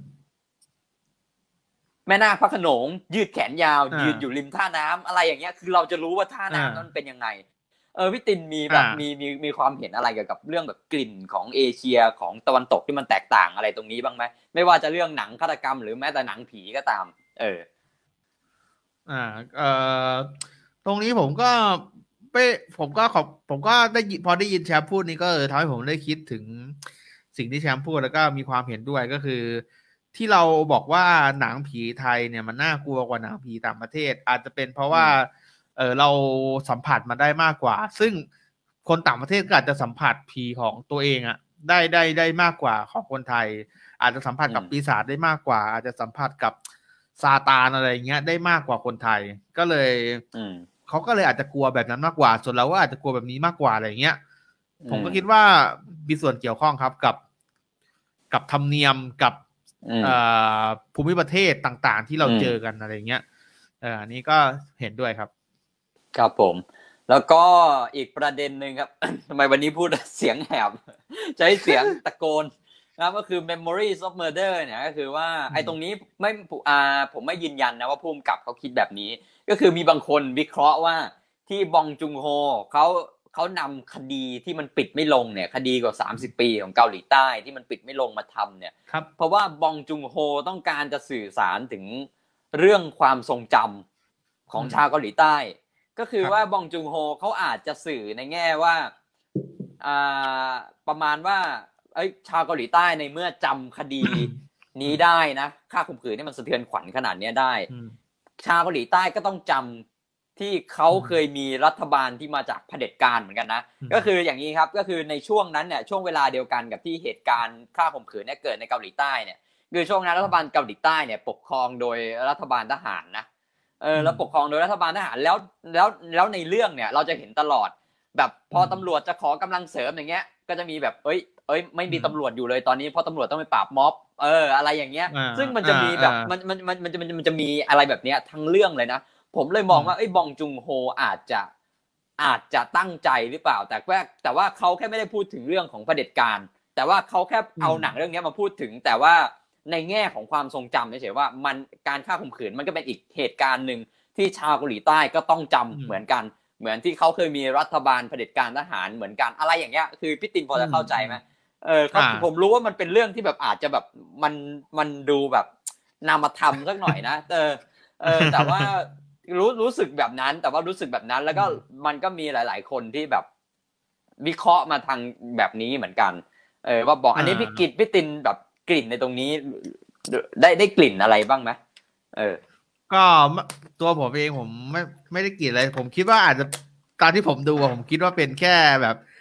B: แม่นาคพระโขนงยืดแขนยาวยืนอยู่ริมท่าน้ำอะไรอย่างเงี้ยคือเราจะรู้ว่าท่าน้ำนั้นเป็นยังไงเออพี่ตินมีแบบมีมีมีความเห็นอะไรเกี่ยวกับเรื่องแบบกลิ่นของเอเชียของตะวันตกที่มันแตกต่างอะไรตรงนี้บ้างไหมไม่ว่าจะเรื่องหนังฆาตกรรมหรือแม้แต่หนังผีก็ตามเออ
C: อ่าเอ่อตรงนี้ผมก็ไปผมก็ขอบผมก็ได้ยินพอได้ยินแชมป์พูดนี้ก็เออทำให้ผมได้คิดถึงสิ่งที่แชมป์พูดแล้วก็มีความเห็นด้วยก็คือที่เราบอกว่าหนังผีไทยเนี่ยมันน่ากลัวกว่าหนังผีต่างประเทศอาจจะเป็นเพราะว่าเออเราสัมผัสมาได้มากกว่าซึ่งคนต่างประเทศก็อาจจะสัมผัสผีของตัวเองอะได้ได้ได้มากกว่าของคนไทยอาจจะสัมผัสกับปีศาจได้มากกว่าอาจจะสัมผัสกับซาตานอะไรเงี้ยได้มากกว่าคนไทยก็เลยเขาก็เลยอาจจะกลัวแบบนั้นมากกว่าส่วนเราก็อาจจะกลัวแบบนี้มากกว่าอะไรเงี้ยผมก็คิดว่ามีส่วนเกี่ยวข้องครับกับกับธรรมเนียมกับภูมิประเทศต่างๆที่เราเจอกันอะไรเงี้ยเอออันนี้ก็เห็นด้วยครับ
B: ครับผมแล้วก็อีกประเด็นหนึ่งครับ ทำไมวันนี้พูดเสียงแหบใช้เสียงตะโกนนะครับก็คือ Memories of Murder เนี่ยก็คือว่าไอ้ตรงนี้ไม่อ่าผมไม่ยืนยันนะว่าผู้กำกับเขาคิดแบบนี้ก็คือมีบางคนวิเคราะห์ว่าที่บองจุงโฮเขาเขานำคดีที่มันปิดไม่ลงเนี่ยคดีกว่าสามสิบปีของเกาหลีใต้ที่มันปิดไม่ลงมาทำเนี่ยเพราะว่าบองจุงโฮต้องการจะสื่อสารถึงเรื่องความทรงจำของชาวเกาหลีใต้ก็คือว่าบองจุงโฮเขาอาจจะสื่อในแง่ว่าอ่าประมาณว่าไอ้ชาวเกาหลีใต้ในเมื่อจำคดีนี้ได้นะค่าข่มขืนนี่มันสะเทือนขวัญขนาดนี้ได้ชาวเกาหลีใต้ก็ต้องจำที่เขาเคยมีรัฐบาลที่มาจากเผด็จการเหมือนกันนะก็คืออย่างนี้ครับก็คือในช่วงนั้นเนี่ยช่วงเวลาเดียวกันกับที่เหตุการณ์ฆ่าข่มขืนเนี่ยเกิดในเกาหลีใต้เนี่ยคือช่วงนั้นรัฐบาลเกาหลีใต้เนี่ยปกครองโดยรัฐบาลทหารนะเออแล้วปกครองโดยรัฐบาลทหารแล้วแล้วแล้วในเรื่องเนี่ยเราจะเห็นตลอดแบบพอตำรวจจะขอกำลังเสริมอย่างเงี้ยก็จะมีแบบเอ้ยเอ้ยไม่มีตำรวจอยู่เลยตอนนี้เพราะตำรวจต้องไปปราบม็อบเอออะไรอย่างเงี้ยซึ่งมันจะมีแบบมันมันมันมันจะมันจะมีอะไรแบบเนี้ยทั้งเรื่องเลยนะผมเลยมองว่าเอ้ยบองจุงโฮอาจจะอาจจะตั้งใจหรือเปล่าแต่ว่าแต่ว่าเขาแค่ไม่ได้พูดถึงเรื่องของเผด็จการแต่ว่าเขาแค่เอาหนังเรื่องนี้มาพูดถึงแต่ว่าในแง่ของความทรงจำเฉยๆว่ามันการฆ่าข่มขืนมันก็เป็นอีกเหตุการณ์นึงที่ชาวเกาหลีใต้ก็ต้องจำเหมือนกันเหมือนที่เขาเคยมีรัฐบาลเผด็จการทหารเหมือนกันอะไรอย่างเงี้ยคือพี่ตินพอจะเข้าใจไหมเออครับผมรู้ว่ามันเป็นเรื่องที่แบบอาจจะแบบมันมันดูแบบนามธรรมสักหน่อยนะเออเออแต่ว่ารู้รู้สึกแบบนั้นแต่ว่ารู้สึกแบบนั้นแล้วก็มันก็มีหลายๆคนที่แบบวิเคราะห์มาทางแบบนี้เหมือนกันเออว่าบอกอันนี้พี่กิตพี่ตินแบบกลิ่นในตรงนี้ได้ได้กลิ่นอะไรบ้างไหมเออ
C: ก็ตัวผมเองผมไม่ไม่ได้กลิ่นอะไรผมคิดว่าอาจจะตอนที่ผมดูผมคิดว่าเป็นแค่แบบ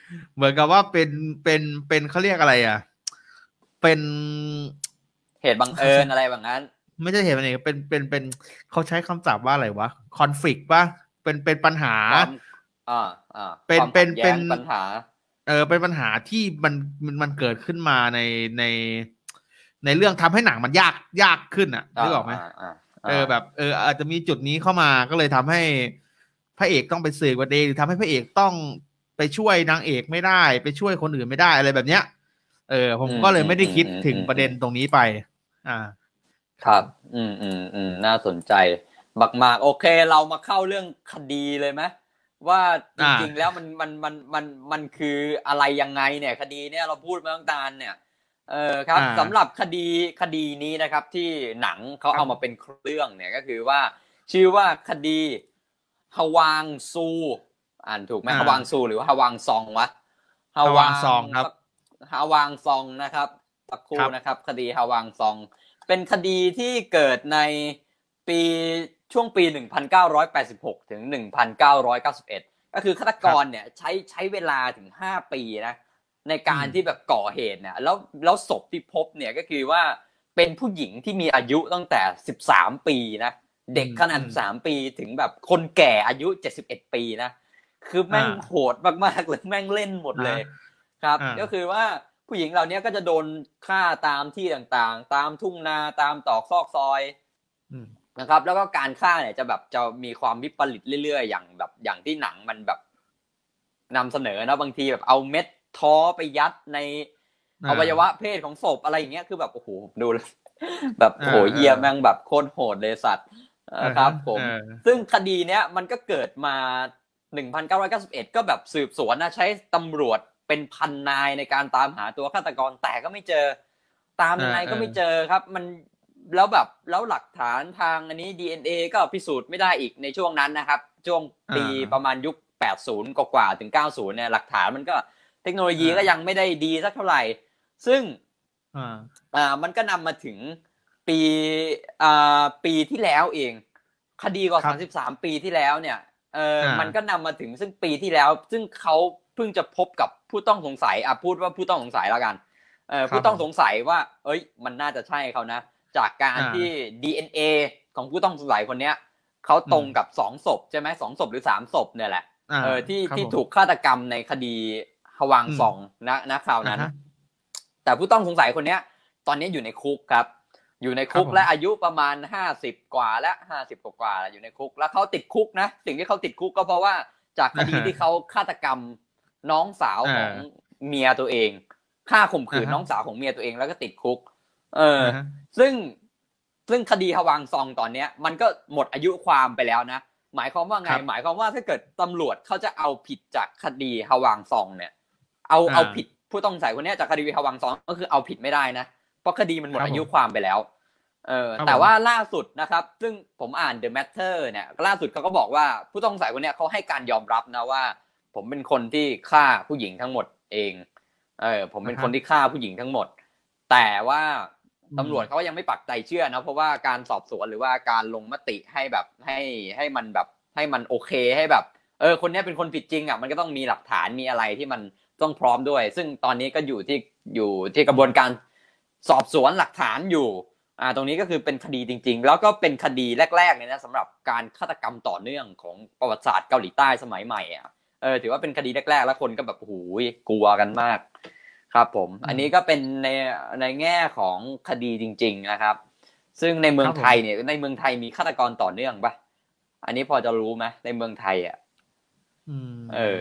C: เหมือนกับว่าเป็นเป็นเป็นเขาเรียกอะไรอ่ะเป็น
B: เหตุบังเอิญอะไรแบบนั้น
C: ไม่ใช่เหตุอะไรเป็นเป็นเป็นเขาใช้คำศัพท์ว่าอะไรวะคอนฟลิกต์ป่ะเป็นเป็นปัญหา
B: ความอ่าอ่า
C: เป็น
B: ความ
C: เป็
B: ขัดแย้
C: นเป็น
B: งปัญหา
C: เออเป็นปัญหาที่มันมันมันเกิดขึ้นมาในในในเรื่องทำให้หนังมันยากยากขึ้นอ่ะนึกออกไหมเออแบบเอออาจจะมีจุดนี้เข้ามาก็เลยทำให้พระเอกต้องไปสืบกันเองหรือทำให้พระเอกต้องไปช่วยนางเอกไม่ได้ไปช่วยคนอื่นไม่ได้อะไรแบบเนี้ยเออผมก็เลยไม่ได้คิดถึงประเด็นตรงนี้ไปอ่า
B: ครับอืมอืมอืมน่าสนใจมากๆโอเคเรามาเข้าเรื่องคดีเลยไหมว่าจริงๆแล้วมันมันมันมันมันคืออะไรยังไงเนี่ยคดีเนี่ยเราพูดมาตั้งนานเนี่ยเออครับสำหรับคดีคดีนี้นะครับที่หนังเขาเอามาเป็นเรื่องเนี่ยก็คือว่าชื่อว่าคดีฮวางซูอ่านถูกไหมฮวางซูหรือว่าฮวางซองวะ
C: ฮวางซองครับ
B: ฮวางซองนะครับสักครู่นะครับคดีฮวางซองเป็นคดีที่เกิดในปีช่วงปีหนึ่งพันเก้าร้อยแปดสิบหกถึงหนึ่งพันเก้าร้อยเก้าสิบเอ็ดก็คือฆาตกรเนี่ยใช้ใช้เวลาถึงห้าปีนะในการที่แบบก่อเหตุเนี่ยแล้วแล้วศพที่พบเนี่ยก็คือว่าเป็นผู้หญิงที่มีอายุตั้งแต่สิบสามปีนะเด็กขนาดสิบสามปีถึงแบบคนแก่อายุเจ็ดสิบเอ็ดปีนะคือแม่งโหดมากๆเลยแม่งเล่นหมดเลยครับก็คือว่าผู้หญิงเหล่านี้ก็จะโดนฆ่าตามที่ต่างๆตามทุ่งนาตามตอกซอกซอยนะครับแล้วก็การฆ่าเนี่ยจะแบบจะมีความวิปริตเรื่อยๆอย่างแบบอย่างที่หนังมันแบบนำเสนอนะบางทีแบบเอาเม็ดท้อไปยัดในอวัยวะเพศของศพอะไรอย่างเงี้ยคือแบบโอ้โหดูแบบโหเยี่ยมแม่งแบบโคตรโหดเลยสัตว์นะครับผมซึ่งคดีเนี้ยมันก็เกิดมาหนึ่งพันเก้าร้อยเก้าสิบเอ็ดก็แบบสืบสวนนะใช้ตำรวจเป็นพันนายในการตามหาตัวฆาตกรแต่ก็ไม่เจอตามยังไงก็ไม่เจอครับมันแล้วแบบแล้วหลักฐานทางอันนี้ ดี เอ็น เอ ก็พิสูจน์ไม่ได้อีกในช่วงนั้นนะครับช่วงปีประมาณยุคแปดสิบกว่าๆถึงเก้าสิบเนี่ยหลักฐานมันก็เทคโนโลยีก็ยังไม่ได้ดีสักเท่าไหร่ซึ่งอ่ามันก็นำมาถึงปีอ่าปีที่แล้วเองคดีกว่าสามสิบสามปีที่แล้วเนี่ยเออมันก็นำมาถึงซึ่งปีที่แล้วซึ่งเขาเพิ่งจะพบกับผู้ต้องสงสัยอ่ะพูดว่าผู้ต้องสงสัยแล้วกันเออผู้ต้องสงสัยว่าเอ้ยมันน่าจะใช่เขานะจากการที่ ดี เอ็น เอ ของผู้ต้องสงสัยคนเนี้ยเขาตรงกับสองศพใช่ไหมสองศพหรือสามศพเนี่ยแหละเออที่ที่ถูกฆาตกรรมในคดีฮวางซองนะนะคราวนั้นแต่ผู้ต้องสงสัยคนเนี้ยตอนนี้อยู่ในคุกครับอยู่ในคุกและอายุประมาณห้าสิบกว่าและห้าสิบกว่าๆอยู่ในคุกแล้วเขาติดคุกนะสิ่งที่เขาติดคุกก็เพราะว่าจากคดีที่เขาฆาตกรรมน้องสาวของเมียตัวเองฆ่าข่มขืนน้องสาวของเมียตัวเองแล้วก็ติดคุกเออซึ่งซึ่งคดีฮวางซองตอนนี้มันก็หมดอายุความไปแล้วนะหมายความว่าไงหมายความว่าถ้าเกิดตำรวจเขาจะเอาผิดจากคดีฮวางซองเนี่ยเอาเอาผิดผู้ต้องสงสัยคนนี้จากคดีฮวางซองก็คือเอาผิดไม่ได้นะเพราะคดีมันหมดอายุความไปแล้วเออแต่ว่าล่าสุดนะครับซึ่งผมอ่าน The Matter เนี่ยล่าสุดเขาก็บอกว่าผู้ต้องสงสัยคนนี้เขาให้การยอมรับนะว่าผมเป็นคนที่ฆ่าผู้หญิงทั้งหมดเองเออผมเป็นคนที่ฆ่าผู้หญิงทั้งหมดแต่ว่าตำรวจเขายังไม่ปักใจเชื่อนะเพราะว่าการสอบสวนหรือว่าการลงมติให้แบบให้ให้มันแบบให้มันโอเคให้แบบเออคนนี้เป็นคนผิดจริงอ่ะมันก็ต้องมีหลักฐานมีอะไรที่มันต้องพร้อมด้วยซึ่งตอนนี้ก็อยู่ที่อยู่ที่กระบวนการสอบสวนหลักฐานอยู่อ่าตรงนี้ก็คือเป็นคดีจริงๆแล้วก็เป็นคดีแรกๆเลยนะสำหรับการฆาตกรรมต่อเนื่องของประวัติศาสตร์เกาหลีใต้สมัยใหม่อ่ะเออถือว่าเป็นคดีแรกๆแล้วคนก็แบบโอ้โหกลัวกันมากครับผมอันนี้ก็เป็นในในแง่ของคดีจริงๆนะครับซึ่งในเมืองไทยเนี่ยในเมืองไทยมีฆาตกรต่อเนื่องป่ะอันนี้พอจะรู้ไหมในเมืองไทยอ่ะเออ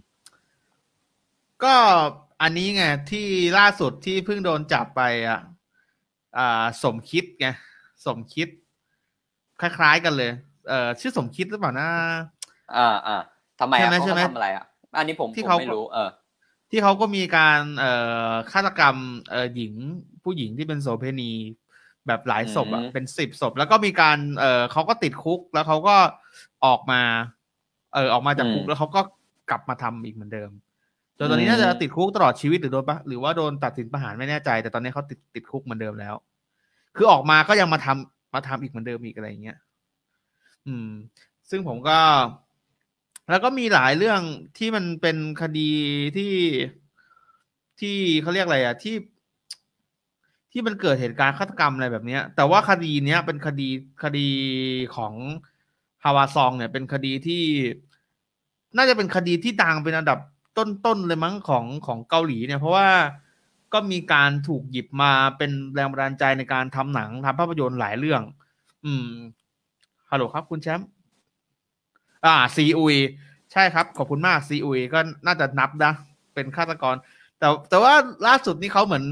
C: ก็อันนี้ไงที่ล่าสุดที่เพิ่งโดนจับไปอ่ะอ่าสมคิดไงสมคิดคล้ายๆกันเลยเอ่อชื่อสมคิดหรือเปล่านะ
B: อ่าอ่าทำไมอ่ะเขาทำอะไรอ่ะอันนี้ผมผมไม่รู้เออ
C: ที่เขาก็มีการเอ่อฆาตกรรมเอ่อหญิงผู้หญิงที่เป็นโสเภณีแบบหลายศพอ่ะเป็นสิบศพแล้วก็มีการเอ่อเขาก็ติดคุกแล้วเขาก็ออกมาเออออกมาจากคุกแล้วเขาก็กลับมาทำอีกเหมือนเดิมจนตอนนี้น่าจะติดคุกตลอดชีวิตหรือโดนปะหรือว่าโดนตัดสินประหารไม่แน่ใจแต่ตอนนี้เขาติดติดคุกเหมือนเดิมแล้วคือออกมาก็ยังมาทำมาทำอีกเหมือนเดิมอีกอะไรอย่างเงี้ยอืมซึ่งผมก็แล้วก็มีหลายเรื่องที่มันเป็นคดีที่ที่เขาเรียกอะไรอ่ะที่ที่มันเกิดเหตุการณ์ฆาตกรรมอะไรแบบนี้แต่ว่าคดีเนี้ยเป็นคดีคดีของฮาวาซองเนี่ยเป็นคดีที่น่าจะเป็นคดีที่ดังเป็นอันดับต้นๆเลยมั้งของของเกาหลีเนี่ยเพราะว่าก็มีการถูกหยิบมาเป็นแรงบันดาลใจในการทำหนังทำภาพยนตร์หลายเรื่องอืมฮัลโหลครับคุณแชมป์อ่าซีอุยใช่ครับขอบคุณมากซีอุยก็น่าจะนับนะเป็นฆาตกรแต่แต่ว่าล่าสุดนี่เขาเหมือน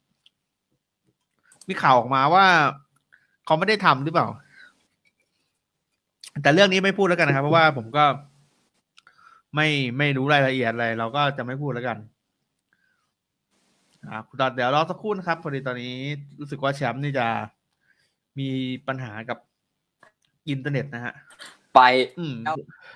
C: มีข่าวออกมาว่าเขาไม่ได้ทำหรือเปล่าแต่เรื่องนี้ไม่พูดแล้วกันนะครับเพราะว่าผมก็ไม่ไม่รู้รายละเอียดอะไรเราก็จะไม่พูดแล้วกันอ่าคุณดอดเดี๋ยวรอสักครู่นะครับพอดีตอนนี้รู้สึกว่าแชมป์นี่จะมีปัญหากับอินเทอร์เน็ตนะฮะ
B: ไป
C: อืม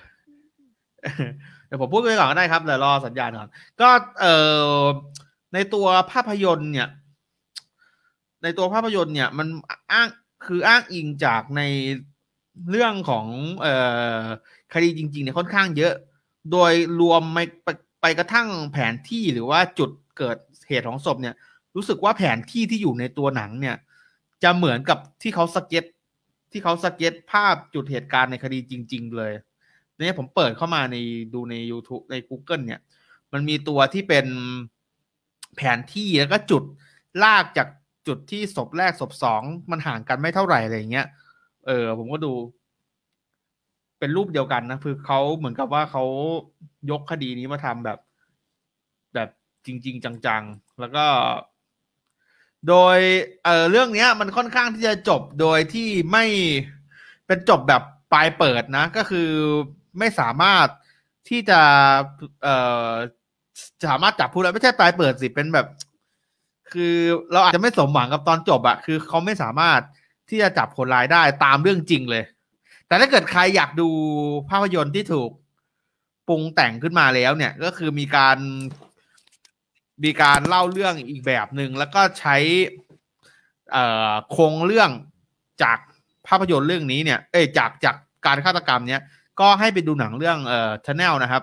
C: เดี๋ยวผมพูดไปก่อนก็ได้ครับเดี๋ยวรอสัญญาณก่อนก็เอ่อในตัวภาพยนตร์เนี่ยในตัวภาพยนตร์เนี่ยมันอ้างคืออ้างอิงจากในเรื่องของเอ่อคดีจริงๆเนี่ยค่อนข้างเยอะโดยรวมไปไปไปกระทั่งแผนที่หรือว่าจุดเกิดเหตุของศพเนี่ยรู้สึกว่าแผนที่ที่อยู่ในตัวหนังเนี่ยจะเหมือนกับที่เขาสเก็ตที่เขาสเก็ตภาพจุดเหตุการณ์ในคดีจริงๆเลยเนี่ยผมเปิดเข้ามาในดูใน YouTube ใน Google เนี่ยมันมีตัวที่เป็นแผนที่แล้วก็จุดลากจากจุดที่ศพแรกศพสองมันห่างกันไม่เท่าไหร่อะไรอย่างเงี้ยเออผมก็ดูเป็นรูปเดียวกันนะคือเขาเหมือนกับว่าเขายกคดีนี้มาทำแบบแบบจริงๆจังๆแล้วก็โดยเออเรื่องเนี้ยมันค่อนข้างที่จะจบโดยที่ไม่เป็นจบแบบปลายเปิดนะก็คือไม่สามารถที่จะเอ่อสามารถจับผู้ร้ายไม่ใช่ปลายเปิดสิเป็นแบบคือเราอาจจะไม่สมหวังกับตอนจบอะคือเขาไม่สามารถที่จะจับคนร้ายได้ตามเรื่องจริงเลยแต่ถ้าเกิดใครอยากดูภาพยนตร์ที่ถูกปรุงแต่งขึ้นมาแล้วเนี่ยก็คือมีการมีการเล่าเรื่องอีกแบบหนึ่งแล้วก็ใช้เอ่อโครงเรื่องจากภาพยนตร์เรื่องนี้เนี่ยเอ้ยจากจากการฆาตกรรมเนี้ยก็ให้ไปดูหนังเรื่องเอ่อ Tunnel นะครับ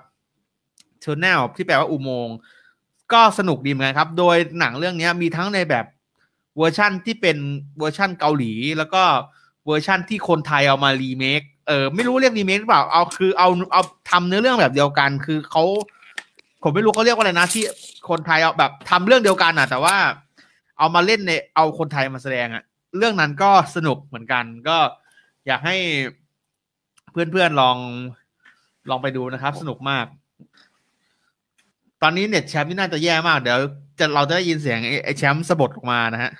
C: Tunnel ที่แปลว่าอุโมงค์ก็สนุกดีเหมือนกันครับโดยหนังเรื่องนี้มีทั้งในแบบเวอร์ชั่นที่เป็นเวอร์ชั่นเกาหลีแล้วก็เวอร์ชั่นที่คนไทยเอามารีเมคเออไม่รู้เรียกรีเมคหรือเปล่าเอาคือเอาเอาทำเนื้อเรื่องแบบเดียวกันคือเขาผมไม่รู้เขาเรียกว่าอะไรนะที่คนไทยเอาแบบทำเรื่องเดียวกันอ่ะแต่ว่าเอามาเล่นในเอาคนไทยมาแสดงอ่ะเรื่องนั้นก็สนุกเหมือนกันก็อยากให้เพื่อนๆลองลองไปดูนะครับสนุกมากตอนนี้เน็ตแชมป์นี่น่าจะแย่มากเดี๋ยวจะเราจะได้ยินเสียงไอ้แชมป์สะบัดออกมานะฮะ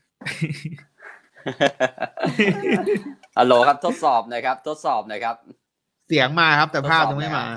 B: ฮัลโหลครับทดสอบหน่อยครับทดสอบหน่อยครับ
C: เสียงมาครับแต่ภาพยังไม่มา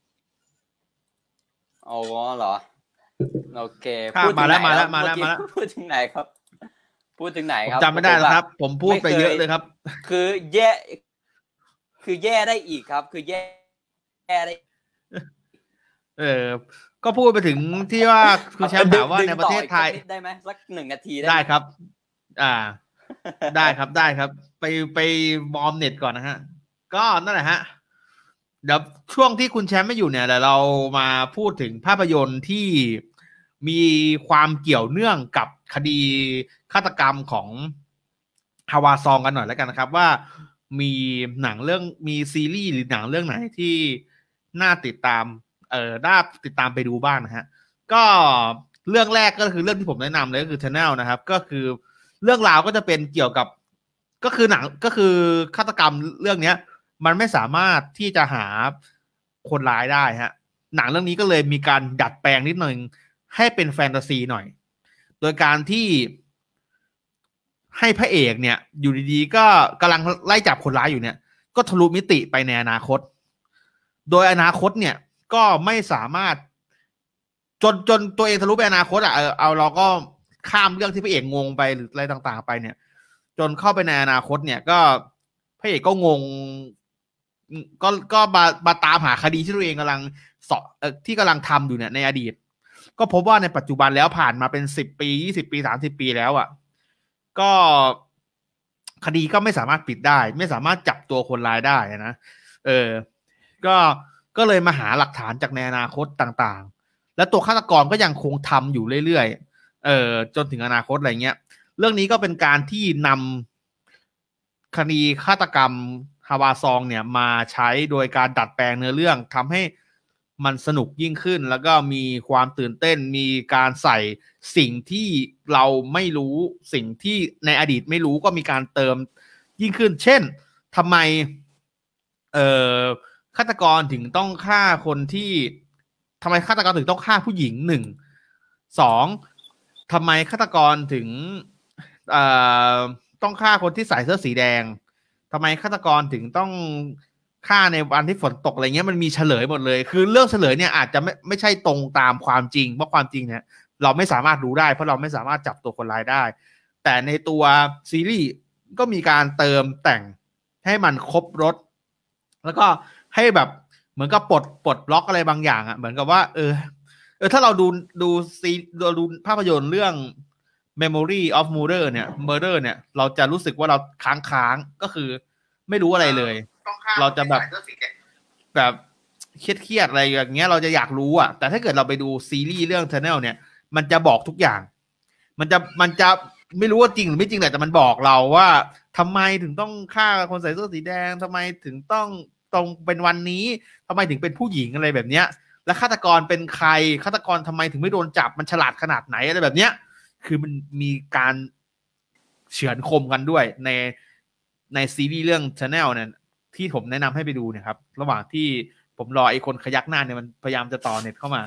B: อ๋อเหรอโอเค
C: พูดมาแล้วมาแล้วมาแล้วมาแล้ว
B: พูดถึงไหนครับพูดถึงไหนครับ
C: จำไม่ได้แล้วครับผมพูดไปเยอะเลยครับ
B: คือแย่คือแย่ได้อีกครับคือแย่แย่ได้
C: เออก็พูดไปถึงที่ว่าคุณแชมป์ถามว่าในประเทศไทย
B: ได้ไหมสักหนึ่งนาที
C: ได้ครับ อ่า ได้ครับได้ครับไปไปบอมเน็ตก่อนนะฮะก็นั่นแหละฮะเดี๋ยวช่วงที่คุณแชมป์ไม่อยู่เนี่ยเดี๋ยวเรามาพูดถึงภาพยนตร์ที่มีความเกี่ยวเนื่องกับคดีฆาตกรรมของฮาวาซองกันหน่อยแล้วกันนะครับว่ามีหนังเรื่องมีซีรีส์หรือหนังเรื่องไหนที่น่าติดตามเอ่อน่าติดตามไปดูบ้างนะฮะก็เรื่องแรกก็คือเรื่องที่ผมแนะนำเลยก็คือ Tunnel นะครับก็คือเรื่องราวก็จะเป็นเกี่ยวกับก็คือหนังก็คือฆาตกรรมเรื่องนี้มันไม่สามารถที่จะหาคนร้ายได้ฮะหนังเรื่องนี้ก็เลยมีการดัดแปลงนิดหนึ่งให้เป็นแฟนตาซีหน่อยโดยการที่ให้พระเอกเนี่ยอยู่ดีๆก็กำลังไล่จับคนร้ายอยู่เนี่ยก็ทะลุมิติไปในอนาคตโดยอนาคตเนี่ยก็ไม่สามารถจนจนตัวเองทะลุไปอนาคตอ่ะเออเอาเราก็ข้ามเรื่องที่พระเอกงงไปหรืออะไรต่างๆไปเนี่ยจนเข้าไปในอนาคตเนี่ยก็พระเอกก็งงก็ก็มามาตามหาคดีที่ตัวเองกำลังสอบเอ่อที่กำลังทำอยู่เนี่ยในอดีตก็พบว่าในปัจจุบันแล้วผ่านมาเป็นสิบปียี่สิบปีสามสิบปีแล้วอ่ะก็คดีก็ไม่สามารถปิดได้ไม่สามารถจับตัวคนร้ายได้นะเออก็ก็เลยมาหาหลักฐานจากในอนาคตต่างๆและตัวฆาตกรก็ยังคงทำอยู่เรื่อยๆเออจนถึงอนาคตอะไรเงี้ยเรื่องนี้ก็เป็นการที่นำคดีฆาตกรรมฮาวาซองเนี่ยมาใช้โดยการดัดแปลงเนื้อเรื่องทำให้มันสนุกยิ่งขึ้นแล้วก็มีความตื่นเต้นมีการใส่สิ่งที่เราไม่รู้สิ่งที่ในอดีตไม่รู้ก็มีการเติมยิ่งขึ้นเช่นทำไมเอ่อฆาตกรถึงต้องฆ่าคนที่ทำไมฆาตกรถึงต้องฆ่าผู้หญิงหนึ่งสองทำไมฆาตกรถึงเอ่อต้องฆ่าคนที่ใส่เสื้อสีแดงทำไมฆาตกรถึงต้องฆ่าในวันที่ฝนตกอะไรเงี้ยมันมีเฉลยหมดเลยคือเรื่องเฉลยเนี่ยอาจจะไม่ไม่ใช่ตรงตามความจริงเพราะความจริงเนี่ยเราไม่สามารถรู้ได้เพราะเราไม่สามารถจับตัวคนร้ายได้แต่ในตัวซีรีส์ก็มีการเติมแต่งให้มันครบรสแล้วก็ให้แบบเหมือนกับปลดปลดล็อกอะไรบางอย่างอ่ะเหมือนกับว่าเออเออถ้าเราดูดูซีเราดูภาพยนตร์เรื่อง Memory of Murder เนี่ย Murder เนี่ยเราจะรู้สึกว่าเราค้างๆก็คือไม่รู้อะไรเลยเราจะแบบแบบเครียดๆอะไรอย่างเงี้ยเราจะอยากรู้อ่ะแต่ถ้าเกิดเราไปดูซีรีส์เรื่อง Tunnel เนี่ยมันจะบอกทุกอย่างมันจะมันจะไม่รู้ว่าจริงหรือไม่จริงแต่มันบอกเราว่าทำไมถึงต้องฆ่าคนใส่เสื้อสีแดงทำไมถึงต้องตรงเป็นวันนี้ทำไมถึงเป็นผู้หญิงอะไรแบบเนี้ยและฆาตกรเป็นใครฆาตกรทำไมถึงไม่โดนจับมันฉลาดขนาดไหนอะไรแบบเนี้ยคือมันมีการเฉือนคมกันด้วยในในซีรีส์เรื่อง Channel เนี่ยที่ผมแนะนำให้ไปดูเนี่ยครับระหว่างที่ผมรอไอ้คนขยักหน้าเนี่ยมันพยายามจะต่อเน็ตเข้ามา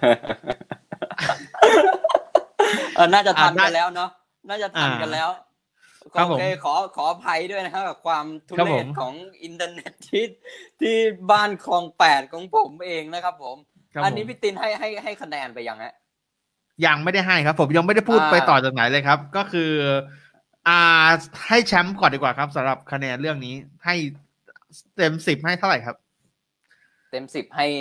B: เออน่าจะทันกันแล้วเนาะน่าจะทันกันแล้ว
C: ครับผม
B: โอเคขอขออภัยด้วยนะครับกับความทุ
C: ครับ
B: เร
C: ผ
B: ศ
C: ม
B: ของอินเทอร์เน็ตที่ที่บ้านคลองแปดของผมเองนะครับผม
C: ครับ
B: อันนี้
C: ผม
B: พี่ตินให้ให้ให้คะแนนไปยังฮะ
C: ยังไม่ได้ให้ครับผมยังไม่ได้พูด
B: อ่า
C: ไปต่อจากไหนเลยครับก็คืออ่าให้แชมป์ก่อนดีกว่าครับสำหรับคะแนนเรื่องนี้ให้เต็มสิบให้เท่าไหร่ครับ
B: เต็มสิบให้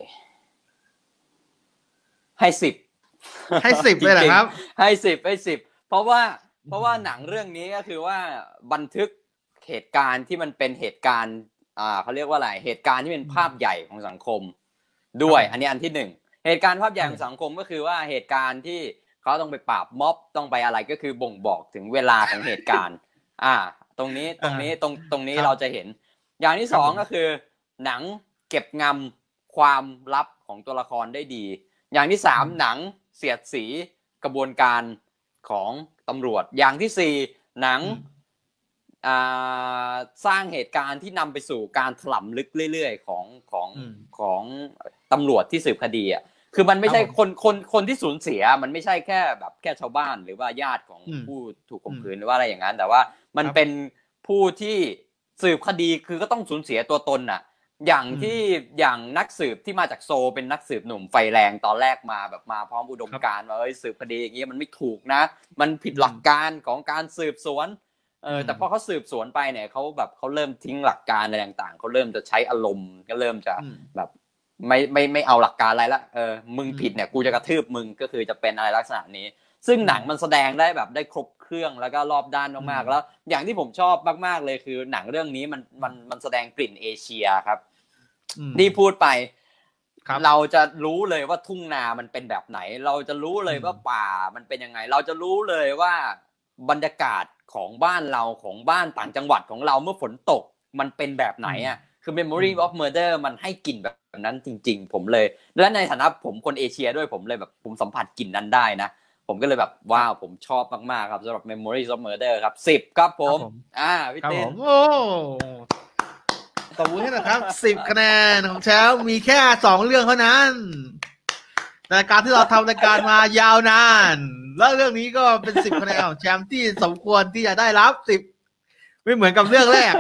B: ให้สิบ
C: ให้สิบเลยเหรอครับ
B: ให้สิบให้สิบเพราะว่าเพราะว่าหนังเรื่องนี้ก็คือว่าบันทึกเหตุการณ์ที่มันเป็นเหตุการณ์อ่าเขาเรียกว่าอะไรเหตุการณ์ที่เป็นภาพใหญ่ของสังคมด้วยอันนี้อันที่หนึ่งเหตุการณ์ภาพใหญ่ของสังคมก็คือว่าเหตุการณ์ที่เขาต้องไปปราบม็อบต้องไปอะไรก็คือบ่งบอกถึงเวลาของเหตุการณ์ อ่า ตรงนี้ตรงนี้ตรงตรงนี้เราจะเห็น อย่างที่สองก็คือหนังเก็บงำความลับของตัวละครได้ดี อย่างที่สามหนังเสียดสีกระบวนการของตำรวจอย่างที่สี่หนังอ่าสร้างเหตุการณ์ที่นำไปสู่การถล่มลึกเรื่อยๆของของของตำรวจที่สืบคดีอ่ะคือมันไม่ใช่คนคนคนที่สูญเสียมันไม่ใช่แค่แบบแค่ชาวบ้านหรือว่าญาติของผู้ถูกข่มขืนหรือว่าอะไรอย่างนั้นแต่ว่ามันเป็นผู้ที่สืบคดีคือก็ต้องสูญเสียตัวตนน่ะอย่างที่อย่างนักสืบที่มาจากโซเป็นนักสืบหนุ่มไฟแรงตอนแรกมาแบบมาพร้อมอุดมการณ์ว่าเอ้ยสืบคดีอย่างเงี้ยมันไม่ถูกนะมันผิดหลักการของการสืบสวนเออแต่พอเขาสืบสวนไปเนี่ยเขาแบบเขาเริ่มทิ้งหลักการอะไรต่างๆเขาเริ่มจะใช้อารมณ์ก็เริ่มจะแบบไม่ไม่ไม่เอาหลักการอะไรละเออมึงผิดเนี่ยกูจะกระทืบมึงก็คือจะเป็นอะไรลักษณะนี้ซึ่งหนังมันแสดงได้แบบได้ครบเครื่องแล้วก็รอบด้านมากๆแล้วอย่างที่ผมชอบมากๆเลยคือหนังเรื่องนี้มันมันมันแสดงกลิ่นเอเชียครับที่พูดไปเราจะรู้เลยว่าทุ่งนามันเป็นแบบไหนเราจะรู้เลยว่าป่ามันเป็นยังไงเราจะรู้เลยว่าบรรยากาศของบ้านเราของบ้านต่างจังหวัดของเราเมื่อฝนตกมันเป็นแบบไหนอ่ะคือ Memory of Murder มันให้กลิ่นแบบนั้นจริงๆผมเลยและในฐานะผมคนเอเชียด้วยผมเลยแบบผมสัมผัสกลิ่นนั้นได้นะผมก็เลยแบบว้าวผมชอบมากๆครับสำหรับ Memories of Murder ครับสิบครับผมอ่าพี่ติน
C: โอ้ตบมือให้นะครับสิบคะแนนของแชมป์มีแค่สองเรื่องเท่านั้นรายการที่เราทำรายการมายาวนานแล้วเรื่องนี้ก็เป็นสิบคะแนนของแชมป์ที่สมควรที่จะได้รับสิบไม่เหมือนกับเรื่องแรก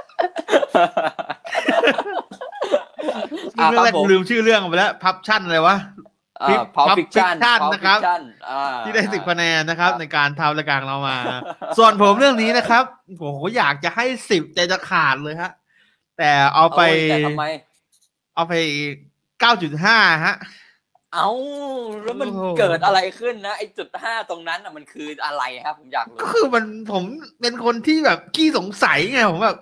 C: เรื่องแรกลืมชื่อเรื่องไปแล้วพับชั่นอะไรวะ
B: พับฟิกชั่น
C: นะครับที่ได้สิบคะแนนนะครับในการทำรายการเรามาส่วนผมเรื่องนี้นะครับโอ้โหอยากจะให้สิบใจจะขาดเลยฮะแต่เอาไปเอาไปเก้าจุดห้าฮะ
B: เอาแล้วมันเกิดอะไรขึ้นนะไอ้จุดห้าตรงนั้นอ่ะมันคืออะไรครับผมอยากรู้
C: ก็คือมันผมเป็นคนที่แบบขี้สงสัยไงผมแบบ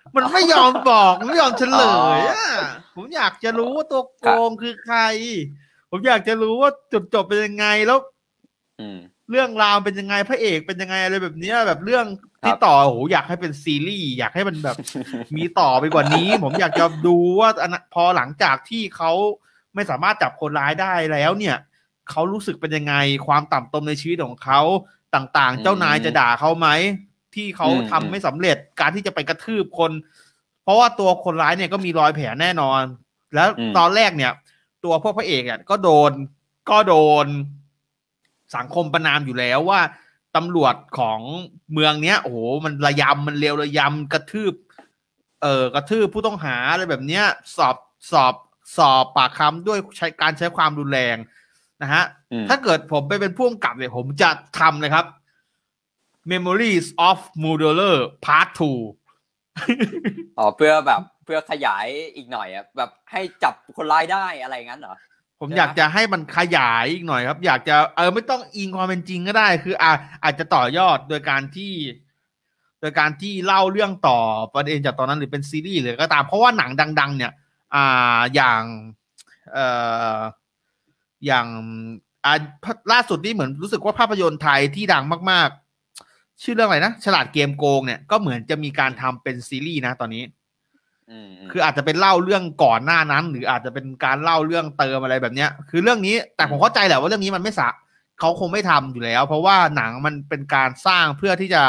C: มันไม่ยอมบอกไม่ยอมเฉลยอ่ะผมอยากจะรู้ว่าตัวโกงคือใครผมอยากจะรู้ว่าจุดจบเป็นยังไงแล้วเรื่องราวเป็นยังไงพระเอกเป็นยังไงอะไรแบบนี้แบบเรื่องที่ต่อโหอยากให้เป็นซีรีส์อยากให้มันแบบมีต่อไปกว่านี้ผมอยากจะดูว่าพอหลังจากที่เขาไม่สามารถจับคนร้ายได้แล้วเนี่ยเขารู้สึกเป็นยังไงความต่ำตมในชีวิตของเขาต่างๆเจ้านายจะด่าเขาไหมที่เขาทำไม่สำเร็จการที่จะไปกระทืบคนเพราะว่าตัวคนร้ายเนี่ยก็มีรอยแผลแน่นอนแล้วตอนแรกเนี่ยตัวพวกพระเอกอ่ะก็โดนก็โดนสังคมประณามอยู่แล้วว่าตำรวจของเมืองเนี้ยโอ้โหมันระยำมันเลวระยำกระทืบเอ่อกระทืบผู้ต้องหาอะไรแบบเนี้ยสอบสอบสอบปากคำด้วยใช้การใช้ความรุนแรงนะฮะถ้าเกิดผมไปเป็นผู้กำกับเนี่ยผมจะทำเลยครับ Memories of Murderer Part ทู
B: อ๋อเพื่อแบบเพื่อขยายอีกหน่อยอ่ะแบบให้จับคนร้ายได้อะไรงั้นเหรอ
C: ผมอยากจะให้มันขยายอีกหน่อยครับอยากจะเออไม่ต้องอิงความเป็นจริงก็ได้คืออ่ะอาจจะต่อยอดโดยการที่โดยการที่เล่าเรื่องต่อประเด็นจากตอนนั้นหรือเป็นซีรีส์หรือก็ตามเพราะว่าหนังดังๆเนี่ยอ่าอย่างเอ่ออย่างอ่าล่าสุดนี่เหมือนรู้สึกว่าภาพยนตร์ไทยที่ดังมากๆชื่อเรื่องอะไรนะฉลาดเกมโกงเนี่ยก็เหมือนจะมีการทำเป็นซีรีส์นะตอนนี้คืออาจจะเป็นเล่าเรื่องก่อนหน้านั้นหรืออาจจะเป็นการเล่าเรื่องเติมอะไรแบบเนี้ยคือเรื่องนี้แต่ผมเข้าใจแหละว่าเรื่องนี้มันไม่สะเขาคงไม่ทำอยู่แล้วเพราะว่าหนังมันเป็นการสร้างเพื่อที่จะ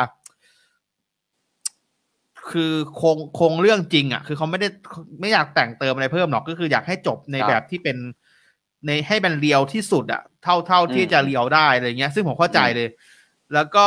C: คือคงคงเรื่องจริงอ่ะคือเขาไม่ได้ไม่อยากแต่งเติมอะไรเพิ่มหรอกก็คืออยากให้จบในแบบที่เป็นในให้มันเรียวที่สุดอ่ะเท่าเท่าที่จะเรียวได้อะไรเงี้ยซึ่งผมเข้าใจเลยแล้วก็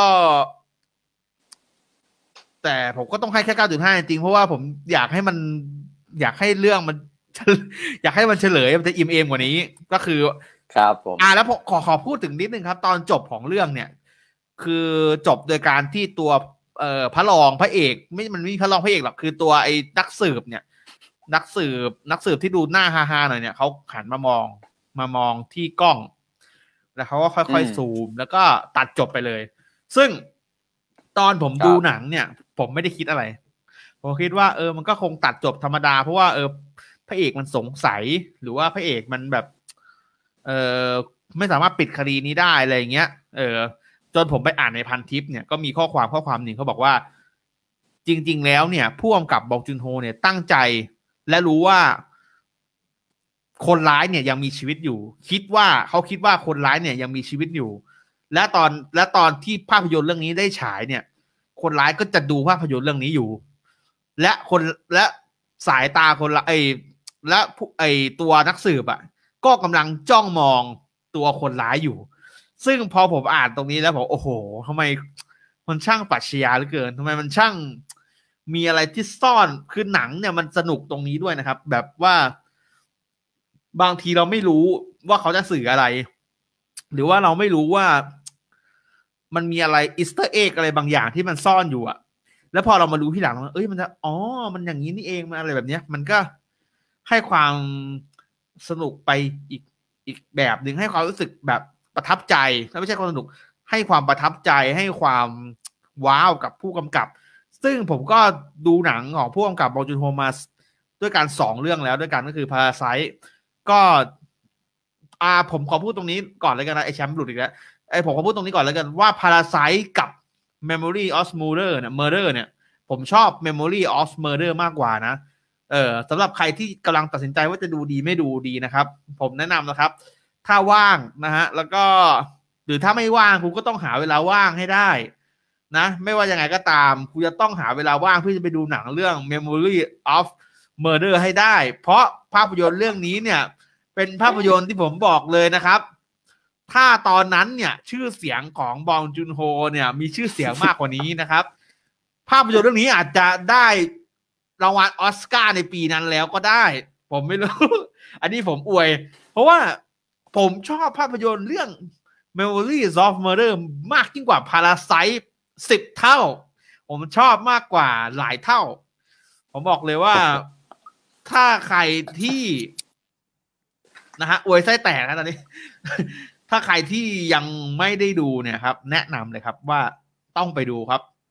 C: แต่ผมก็ต้องให้แค่ เก้าจุดห้า จริงๆเพราะว่าผมอยากให้มันอยากให้เรื่องมันอยากให้มันเฉลยมันจะอิ่มเอมกว่านี้ก็คือ
B: ครับผม
C: อ่าแล้วขอขอพูดถึงนิดนึงครับตอนจบของเรื่องเนี่ยคือจบโดยการที่ตัวเอ่อพระรองพระเอกไม่มันไม่มีพระรองพระเอกหรอกคือตัวไอ้นักสืบเนี่ยนักสืบนักสืบที่ดูหน้าฮาๆหน่อยเนี่ยเขาหันมามองมามองที่กล้องแล้วเขาก็ค่อยๆซูมแล้วก็ตัดจบไปเลยซึ่งตอนผมดูหนังเนี่ยผมไม่ได้คิดอะไรผมคิดว่าเออมันก็คงตัดจบธรรมดาเพราะว่าเออพระเอกมันสงสัยหรือว่าพระเอกมันแบบเออไม่สามารถปิดคดีนี้ได้อะไรอย่างเงี้ยเออจนผมไปอ่านในพันทิปเนี่ยก็มีข้อความข้อความหนึ่งเขาบอกว่าจริงๆแล้วเนี่ยผู้กำกับบองจุนโฮเนี่ยตั้งใจและรู้ว่าคนร้ายเนี่ยยังมีชีวิตอยู่คิดว่าเขาคิดว่าคนร้ายเนี่ยยังมีชีวิตอยู่และตอนและตอนที่ภาพยนตร์เรื่องนี้ได้ฉายเนี่ยคนร้ายก็จะดูภาพยนตร์เรื่องนี้อยู่และคนและสายตาคนละไอและไอตัวนักสืบอ่ะก็กำลังจ้องมองตัวคนร้ายอยู่ซึ่งพอผมอ่านตรงนี้แล้วผมโอ้โหทำไมมันช่างปรัชญาเหลือเกินทำไมมันช่างมีอะไรที่ซ่อนคือหนังเนี่ยมันสนุกตรงนี้ด้วยนะครับแบบว่าบางทีเราไม่รู้ว่าเขาจะสื่ออะไรหรือว่าเราไม่รู้ว่ามันมีอะไรอีสเตอร์เอ็กอะไรบางอย่างที่มันซ่อนอยู่อะแล้วพอเรามารู้ที่หลังเอ้ยมันจะอ๋อมันอย่างนี้นี่เองมันอะไรแบบเนี้ยมันก็ให้ความสนุกไปอีกอีกแบบหนึ่งให้ความรู้สึกแบบประทับใจไม่ใช่ความสนุกให้ความประทับใจให้ความว้าวกับผู้กำกับซึ่งผมก็ดูหนังของผู้กำกับบองจุนโฮมาด้วยกันสองเรื่องแล้วด้วยกันก็คือ Parasite ก็อ่าผมขอพูดตรงนี้ก่อนเลยกันนะไอแชมป์หลุดอีกแล้วไอผมขอพูดตรงนี้ก่อนแล้วกันว่า Parasite กับ Memory of Murder เนี่ย Murder เนี่ยผมชอบ Memory of Murder มากกว่านะเออสำหรับใครที่กำลังตัดสินใจว่าจะดูดีไม่ดูดีนะครับผมแนะนำนะครับถ้าว่างนะฮะแล้วก็หรือถ้าไม่ว่างคุณก็ต้องหาเวลาว่างให้ได้นะไม่ว่ายังไงก็ตามคุณจะต้องหาเวลาว่างเพื่อจะไปดูหนังเรื่อง Memory of Murder ให้ได้เพราะภาพยนตร์เรื่องนี้เนี่ยเป็นภาพยนตร์ที่ผมบอกเลยนะครับถ้าตอนนั้นเนี่ยชื่อเสียงของบองจุนโฮเนี่ยมีชื่อเสียงมากกว่านี้นะครับภาพยนตร์เรื่องนี้อาจจะได้รางวัลออสการ์ในปีนั้นแล้วก็ได้ผมไม่รู้ อันนี้ผมอวยเพราะว่าผมชอบภาพยนตร์เรื่อง Memories of Murder มากยิ่งกว่า Parasite สิบเท่าผมชอบมากกว่าหลายเท่าผมบอกเลยว่าถ้าใครที่นะฮะอวยไส้แตกนะตอนนี้ ถ้าใครที่ยังไม่ได้ดูเนี่ยครับแนะนำเลยครับว่าต้องไปดูครับ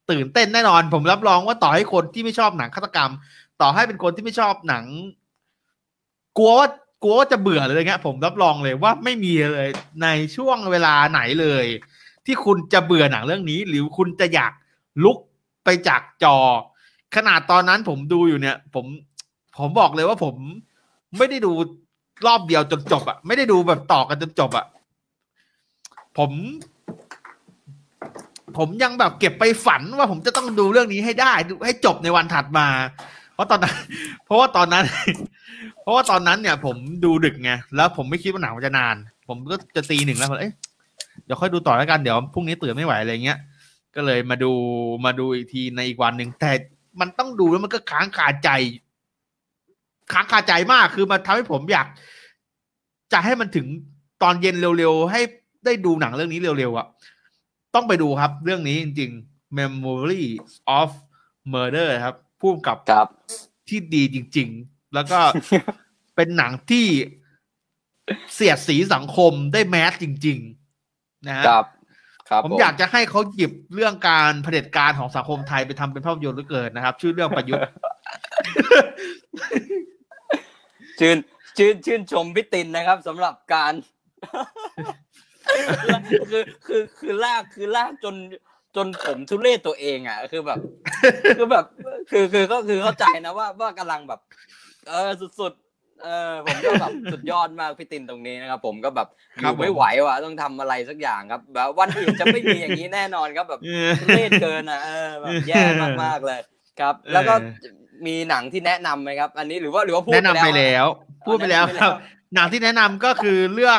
C: ตื่นเต้นแน่นอนผมรับรองว่าต่อให้คนที่ไม่ชอบหนังฆาตกรรมต่อให้เป็นคนที่ไม่ชอบหนังกลัวว่ากลัวว่าจะเบื่อเลยเงี้ยผมรับรองเลยว่าไม่มีเลยในช่วงเวลาไหนเลยที่คุณจะเบื่อหนังเรื่องนี้หรือคุณจะอยากลุกไปจากจอขนาดตอนนั้นผมดูอยู่เนี่ยผมผมบอกเลยว่าผมไม่ได้ดูรอบเดียวจนจบอ่ะไม่ได้ดูแบบต่อกันจนจบอ่ะผมผมยังแบบเก็บไปฝันว่าผมจะต้องดูเรื่องนี้ให้ได้ดูให้จบในวันถัดมาเพราะตอนนั้นเพราะว่าตอนนั้นเพราะว่าตอนนั้นเนี่ยผมดูดึกไงแล้วผมไม่คิดว่าหนังมันจะนานผมก็จะตีหนึ่งแล้วผมเอ๊ะเดี๋ยวค่อยดูต่อแล้วกันเดี๋ยวพรุ่งนี้ตื่นไม่ไหวอะไรเงี้ยก็เลยมาดูมาดูอีกทีในอีกวันหนึ่งแต่มันต้องดูแล้วมันก็ค้างคาใจค้างคาใจมากคือมันทำให้ผมอยากจะให้มันถึงตอนเย็นเร็วๆให้ได้ดูหนังเรื่องนี้เร็วๆอ่ะต้องไปดูครับเรื่องนี้จริงๆ Memory of Murder ครับผู้กำกับที่ดีจริงๆแล้วก็ เป็นหนังที่เสียดสีสังคมได้แมสจริงๆนะฮะผมอยากจะให้เขาหยิบเรื่องการเผด็จการของสังคมไทยไปทำเป็นภาพยนตร์เหลือเกินนะครับชื่อเรื่องประยุทธ์
B: ชื่นชื่นชื่นชมพี่ตินนะครับสำหรับการ คือคือคือลากคือลากจนจนผมทุเรศตัวเองอ่ะคือแบบคือแบบคือคือก็คือเข้าใจนะว่าว่ากำลังแบบเออสุดๆเออผมก็แบบสุดยอดมากพี่ตินตรงนี้นะครับผมก็แบบอยู่ไม่ไหวว่ะต้องทำอะไรสักอย่างครับแบบวันอื่นจะไม่มีอย่างนี้แน่นอนครับแบบทุเรศเกินอ่ะเออแบบแย่มากๆเลยครับแล้วก็มีหนังที่แนะนำไหมครับอันนี้หรือว่าหรือว่าพูดไปแล้วแนะนำไปแล้วพูดไปแล้วครับหนังที่แนะนำก็คือเรื่อง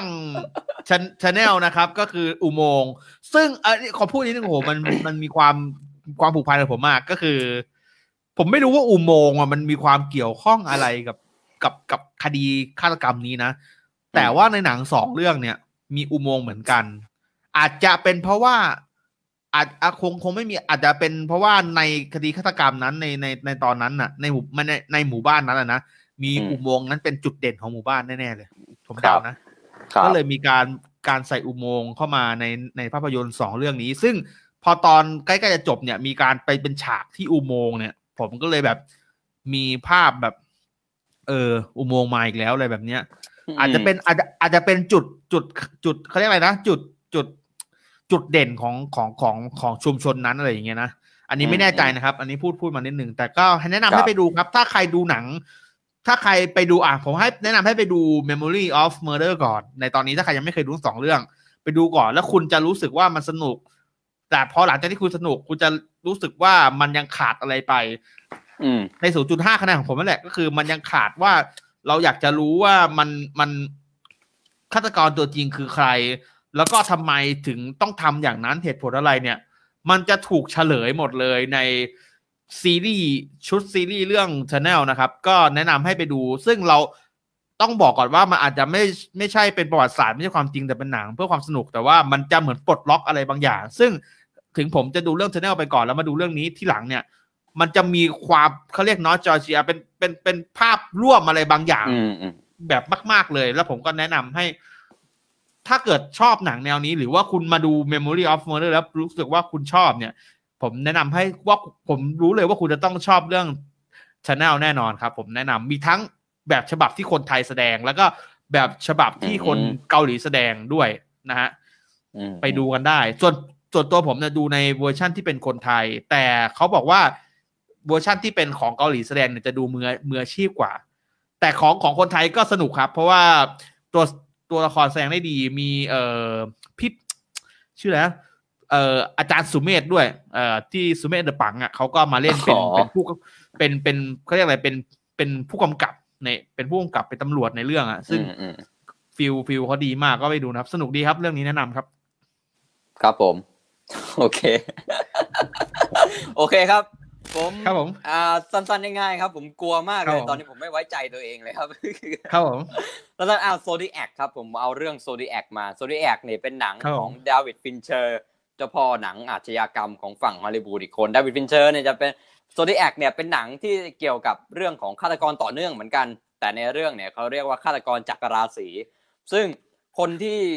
B: Channel นะครับก็คืออุโมงค์ซึ่งอันนี้ขอพูดนิดนึงโหมันมันมีความความผูกพันกับผมมากก็คือผมไม่รู้ว่าอุโมงค์อ่ะมันมีความเกี่ยวข้องอะไรกับกับกับคดีฆาตกรรมนี้นะแต่ว่าในหนังสองเรื่องเนี่ยมีอุโมงค์เหมือนกันอาจจะเป็นเพราะว่าอาจคงคงไม่มีอาจจะเป็นเพราะว่าในคดีฆาตกรรมนั้นในในในตอนนั้นน่ะในหมู่ในในหมู่บ้านนั้นนะมีอุโมงค์นั้นเป็นจุดเด่นของหมู่บ้านแน่ๆเลยผมเดานะก็เลยมีการการใส่อุโมงค์เข้ามาในในภาพยนตร์สองเรื่องนี้ซึ่งพอตอนใกล้ๆจะจบเนี่ยมีการไปเป็นฉากที่อุโมงค์เนี่ยผมก็เลยแบบมีภาพแบบเอออุโมงค์มาอีกแล้วอะไรแบบเนี้ยอาจจะเป็นอาจจะอาจจะเป็นจุดจุดจุดเขาเรียกอะไรนะจุดจุดจุดเด่นของของของของชุมชนนั้นอะไรอย่างเงี้ยนะอันนี้ไม่แน่ใจนะครับอันนี้พูดพูดมานิดนึงแต่ก็แนะนำให้ไปดูครับถ้าใครดูหนังถ้าใครไปดูอ่ะผมให้แนะนำให้ไปดู Memory of Murder ก่อนในตอนนี้ถ้าใครยังไม่เคยดูทั้งสองเรื่องไปดูก่อนแล้วคุณจะรู้สึกว่ามันสนุกแต่พอหลังจากที่คุณสนุกคุณจะรู้สึกว่ามันยังขาดอะไรไปใน ศูนย์จุดห้า คะแนนของผมนั่นแหละก็คือมันยังขาดว่าเราอยากจะรู้ว่ามันมันฆาตกรตัวจริงคือใครแล้วก็ทำไมถึงต้องทำอย่างนั้นเหตุผลอะไรเนี่ยมันจะถูกเฉลยหมดเลยในซีรีส์ชุดซีรีส์เรื่อง Channel นะครับก็แนะนำให้ไปดูซึ่งเราต้องบอกก่อนว่ามันอาจจะไม่ไม่ใช่เป็นประวัติศาสตร์ไม่ใช่ความจริงแต่เป็นหนังเพื่อความสนุกแต่ว่ามันจะเหมือนปลดล็อกอะไรบางอย่างซึ่งถึงผมจะดูเรื่อง Channel ไปก่อนแล้วมาดูเรื่องนี้ที่หลังเนี่ยมันจะมีความเขาเรียกนอสจอร์เจียเป็นเป็นเป็นภาพร่วมอะไรบางอย่างแบบมากๆเลยแล้วผมก็แนะนำให้ถ้าเกิดชอบหนังแนวนี้หรือว่าคุณมาดู Memory of Murder แล้วรู้สึกว่าคุณชอบเนี่ยผมแนะนำให้ว่าผมรู้เลยว่าคุณจะต้องชอบเรื่อง Channel แน่นอนครับผมแนะนำมีทั้งแบบฉบับที่คนไทยแสดงแล้วก็แบบฉบับที่คนเกาหลีแสดงด้วยนะฮะไปดูกันได้ส่วนส่วนตัวผมเนี่ยดูในเวอร์ชั่นที่เป็นคนไทยแต่เขาบอกว่าเวอร์ชั่นที่เป็นของเกาหลีแสดงเนี่ยจะดูมือมืออาชีพกว่าแต่ของของคนไทยก็สนุกครับเพราะว่าตัวตัวละครแสดงได้ดีมีเอ่อพี่ชื่ออะไรนะเอ่ออาจารย์สุเมธด้วยเอ่อที่สุเมธเดอะปังอ่ะเขาก็มาเล่นเป็นเป็นผู้เป็นเป็นเขาเรียกอะไรเป็นเป็นผู้กำกับในเป็นผู้กำกับเป็นตำรวจในเรื่องอ่ะซึ่งฟิลฟิลเขาดีมากก็ไปดูนะครับสนุกดีครับเรื่องนี้แนะนำครับครับผมโอเคโอเคครับผม
C: ครับผม
B: อ่าสั้นๆง่ายๆครับผมกลัวมากเลยตอนนี้ผมไม่ไว้ใจตัวเองเลยครับ
C: ครับผม
B: แล้วเอาโซดิแอคครับผมเอาเรื่องโซดิแอคมาโซดิแอคเนี่ยเป็นหนังของเดวิดฟินเชอร์เจ้าพ่อหนังอาชญากรรมของฝั่งฮอลลีวูดอีกคนเดวิดฟินเชอร์เนี่ยจะเป็นโซดิแอคเนี่ยเป็นหนังที่เกี่ยวกับเรื่องของฆาตกรต่อเนื่องเหมือนกันแต่ในเรื่องเนี่ยเขาเรียกว่าฆาตกรจักรราศีซึ่งคนที่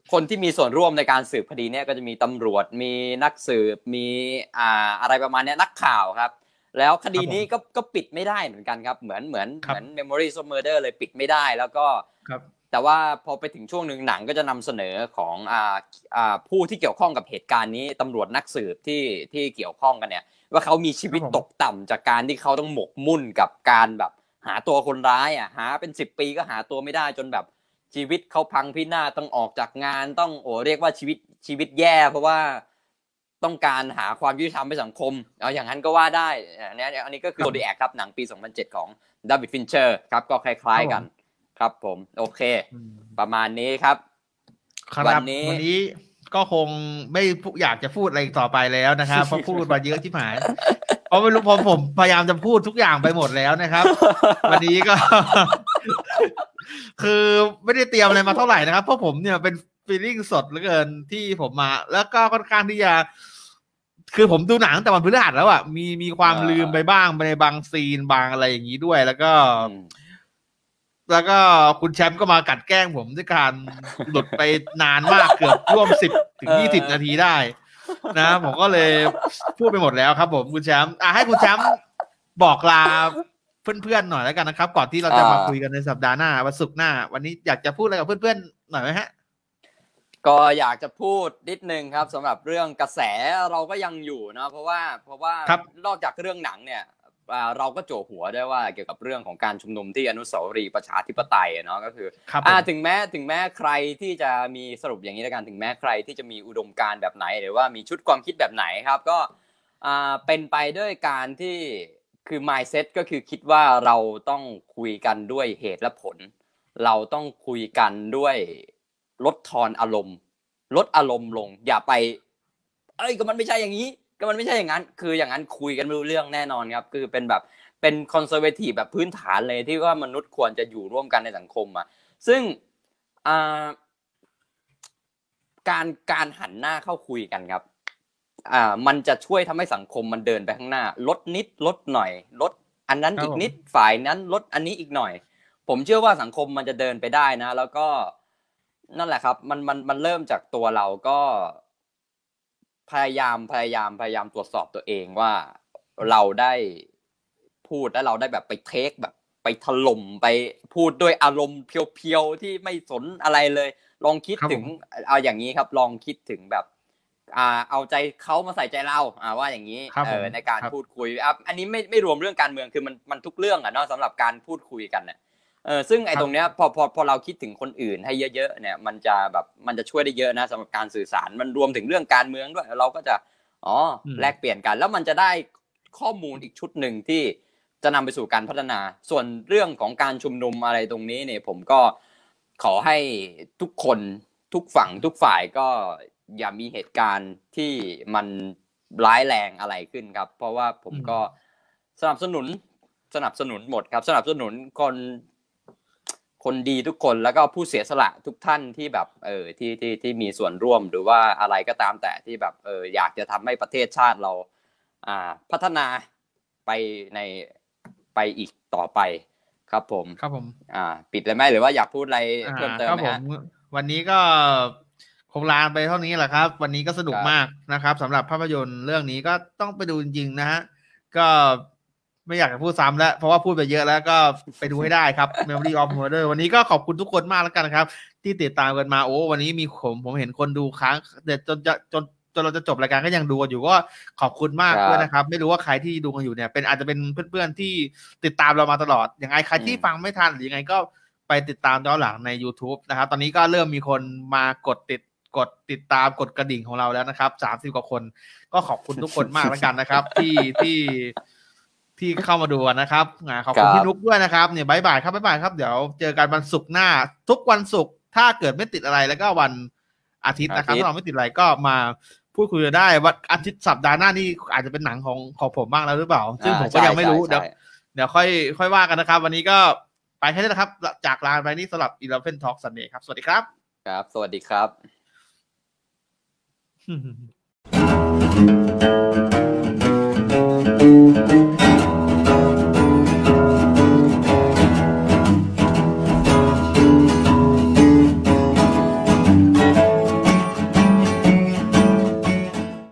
B: คนที่มีส่วนร่วมในการสืบคดีเนี่ยก็จะมีตำรวจมีนักสืบมีอ่าอะไรประมาณนี้นักข่าวครับแล้วคดีนี้ก็ก็ปิดไม่ได้เหมือนกันครับเหมือนเหมือนเหมือน Memories of Murder เลยปิดไม่ได้แล้วก็แต่ว่าพอไปถึงช่วงนึงหนังก็จะนำเสนอของอ่าอ่าผู้ที่เกี่ยวข้องกับเหตุการณ์นี้ตำรวจนักสืบที่ที่เกี่ยวข้องกันเนี่ยว่าเขามีชีวิตตกต่ำจากการที่เขาต้องหมกมุ่นกับการแบบหาตัวคนร้ายอ่ะหาเป็นสิบปีก็หาตัวไม่ได้จนแบบชีวิตเขาพังพินาศต้องออกจากงานต้องโอ้เรียกว่าชีวิตชีวิตแย่เพราะว่าต้องการหาความยุติธรรมให้สังคมเอาอย่างนั้นก็ว่าได้อันนี้อันนี้ก็คือ Zodiac ครับหนังปีสองพันเจ็ดของดาวิดฟินเชอร์ครับก็คล้ายๆกันครับผมโอเคประมาณนี้ครับ
C: วันนี้วันนี้ก็คงไม่อยากจะพูดอะไรต่อไปแล้วนะครับเพราะพูดมาเยอะชิบหายเพราะไม่รู้ผมผมพยายามจะพูดทุกอย่างไปหมดแล้วนะครับวันนี้ก็คือไม่ได้เตรียมอะไรมาเท่าไหร่นะครับเพราะผมเนี่ยเป็นฟีลลิ่งสดเหลือเกินที่ผมมาแล้วก็ค่อนข้างที่จะคือผมดูหนังแต่วันพฤหัสแล้วอ่ะมีมีความลืมไปบ้างในบางซีนบางอะไรอย่างนี้ด้วยแล้วก็แล้วก็คุณแชมป์ก็มากัดแกล้งผมด้วยการหลุดไปนานมากเกือบร่วมสิบถึงยี่สิบนาทีได้นะผมก็เลยพูดไปหมดแล้วครับผมคุณแชมป์อ่ะให้คุณแชมป์บอกลาเพื่อนๆหน่อยแล้วกันนะครับก่อนที่เราจะมาคุยกันในสัปดาห์หน้าวันศุกร์หน้าวันนี้อยากจะพูดอะไรกับเพื่อนๆหน่อยไหมฮะ
B: ก็อยากจะพูดนิดนึงครับสำหรับเรื่องกระแสเราก็ยังอยู่นะเพราะว่าเพราะว่านอกจากเรื่องหนังเนี่ยเราก็โจหัวได้ว่าเกี่ยวกับเรื่องของการชุมนุมที่อนุสาวรีย์ประชาธิปไตยเนาะก็คืออ่าถึงแม้ถึงแม้ใครที่จะมีสรุปอย่างนี้แล้วกันถึงแม้ใครที่จะมีอุดมการณ์แบบไหนหรือว่ามีชุดความคิดแบบไหนครับก็อ่าเป็นไปด้วยการที่คือ mindset ก็คือคิดว่าเราต้องคุยกันด้วยเหตุและผลเราต้องคุยกันด้วยลดทอนอารมณ์ลดอารมณ์ลงอย่าไปเอ้ยก็มันไม่ใช่อย่างนี้ก็มันไม่ใช่อย่างนั้นคืออย่างนั้นคุยกันไม่รู้เรื่องแน่นอนครับคือเป็นแบบเป็นคอนเซอร์เวทีฟแบบพื้นฐานเลยที่ว่ามนุษย์ควรจะอยู่ร่วมกันในสังคมอ่ะซึ่งอ่าการการหันหน้าเข้าคุยกันครับอ่ามันจะช่วยทำให้สังคมมันเดินไปข้างหน้าลดนิดลดหน่อยลดอันนั้นอีกนิดฝ่ายนั้นลดอันนี้อีกหน่อยผมเชื่อว่าสังคมมันจะเดินไปได้นะแล้วก็นั่นแหละครับมันมันมันเริ่มจากตัวเราก็พยายามพยายามพยายามตรวจสอบตัวเองว่าเราได้พูดและเราได้แบบไปเทคแบบไปถล่มไปพูดด้วยอารมณ์เพียวๆที่ไม่สนอะไรเลยลองคิดถึงเอาอย่างนี้ครับลองคิดถึงแบบอ่าเอาใจเขามาใส่ใจเราอ่าว่าอย่างนี้เออในการพูดคุยอ่ะอันนี้ไม่ไม่รวมเรื่องการเมืองคือมันมันทุกเรื่องอ่ะเนาะสำหรับการพูดคุยกันเนี่ยเออซึ่งไอ้ตรงเนี้ยพอพอพอเราคิดถึงคนอื่นให้เยอะๆเนี่ยมันจะแบบมันจะช่วยได้เยอะนะสำหรับการสื่อสารมันรวมถึงเรื่องการเมืองด้วยเราก็จะอ๋อแลกเปลี่ยนกันแล้วมันจะได้ข้อมูลอีกชุดหนึ่งที่จะนำไปสู่การพัฒนาส่วนเรื่องของการชุมนุมอะไรตรงนี้เนี่ยผมก็ขอให้ทุกคนทุกฝั่งทุกฝ่ายก็อย่ามีเหตุการณ์ที่มันร้ายแรงอะไรขึ้นครับเพราะว่าผมก็สนับสนุนสนับสนุนหมดครับสนับสนุนคนคนดีทุกคนแล้วก็ผู้เสียสละทุกท่านที่แบบเออที่ที่ที่มีส่วนร่วมหรือว่าอะไรก็ตามแต่ที่แบบเอออยากจะทำให้ประเทศชาติเราอ่าพัฒนาไปในไปอีกต่อไปครับผม
C: ครับผม
B: อ่าปิดเลยไหมหรือว่าอยากพูดอะไรเพิ่มเติมไหมฮะ
C: วันนี้ก็คงลาไปเท่านี้แหละครับวันนี้ก็สนุกมากนะครับสำหรับภาพยนตร์เรื่องนี้ก็ต้องไปดูจริงๆนะฮะก็ไม่อยากจะพูดซ้ำแล้วเพราะว่าพูดไปเยอะแล้วก็ไปดูให้ได้ครับ Memory of Murder วันนี้ก็ขอบคุณทุกคนมากแล้วกันนะครับที่ติดตามกันมาโอ้วันนี้มีผมผมเห็นคนดูค้างเดี๋ยวจนจะจนจนเราจะจบรายการก็ยังดูกันอยู่ก็ขอบคุณมากด้วยนะครับไม่รู้ว่าใครที่ดูกันอยู่เนี่ยเป็นอาจจะเป็นเพื่อนๆที่ติดตามเรามาตลอดยังไงใครที่ฟังไม่ทันหรือยังไงก็ไปติดตามย้อนหลังใน YouTube นะครับตอนนี้ก็เริ่มมีคนมากดติดกดติดตามกดกระดิ่งของเราแล้วนะครับสามสิบกว่าคนก็ขอบคุณทุกคนมากแล้วกันนะครับที่ที่ที่เข้ามาดูนะครับขอบคุณพี่นุ๊กด้วยนะครับเนี่ยบ๊ายบายครับบ๊ายบายครับเดี๋ยวเจอกันวันศุกร์หน้าทุกวันศุกร์ถ้าเกิดไม่ติดอะไรแล้วก็วันอาทิตย์นะครับถ้าเราไม่ติดอะไรก็มาพูดคุยกันได้วันอาทิตย์สัปดาห์หน้านี่อาจจะเป็นหนังของของผมบ้างแล้วหรือเปล่าซึ่งผมก็ยังไม่รู้เดี๋ยวเดี๋ยวค่อยค่อยว่ากันนะครับวันนี้ก็ไปแค่นี้นะครับจากลาไปนี่สำหรับ Eleven Talk Sunday ครับสวัสดีครับ
B: ครับสวัสดีครับ
A: Thank you.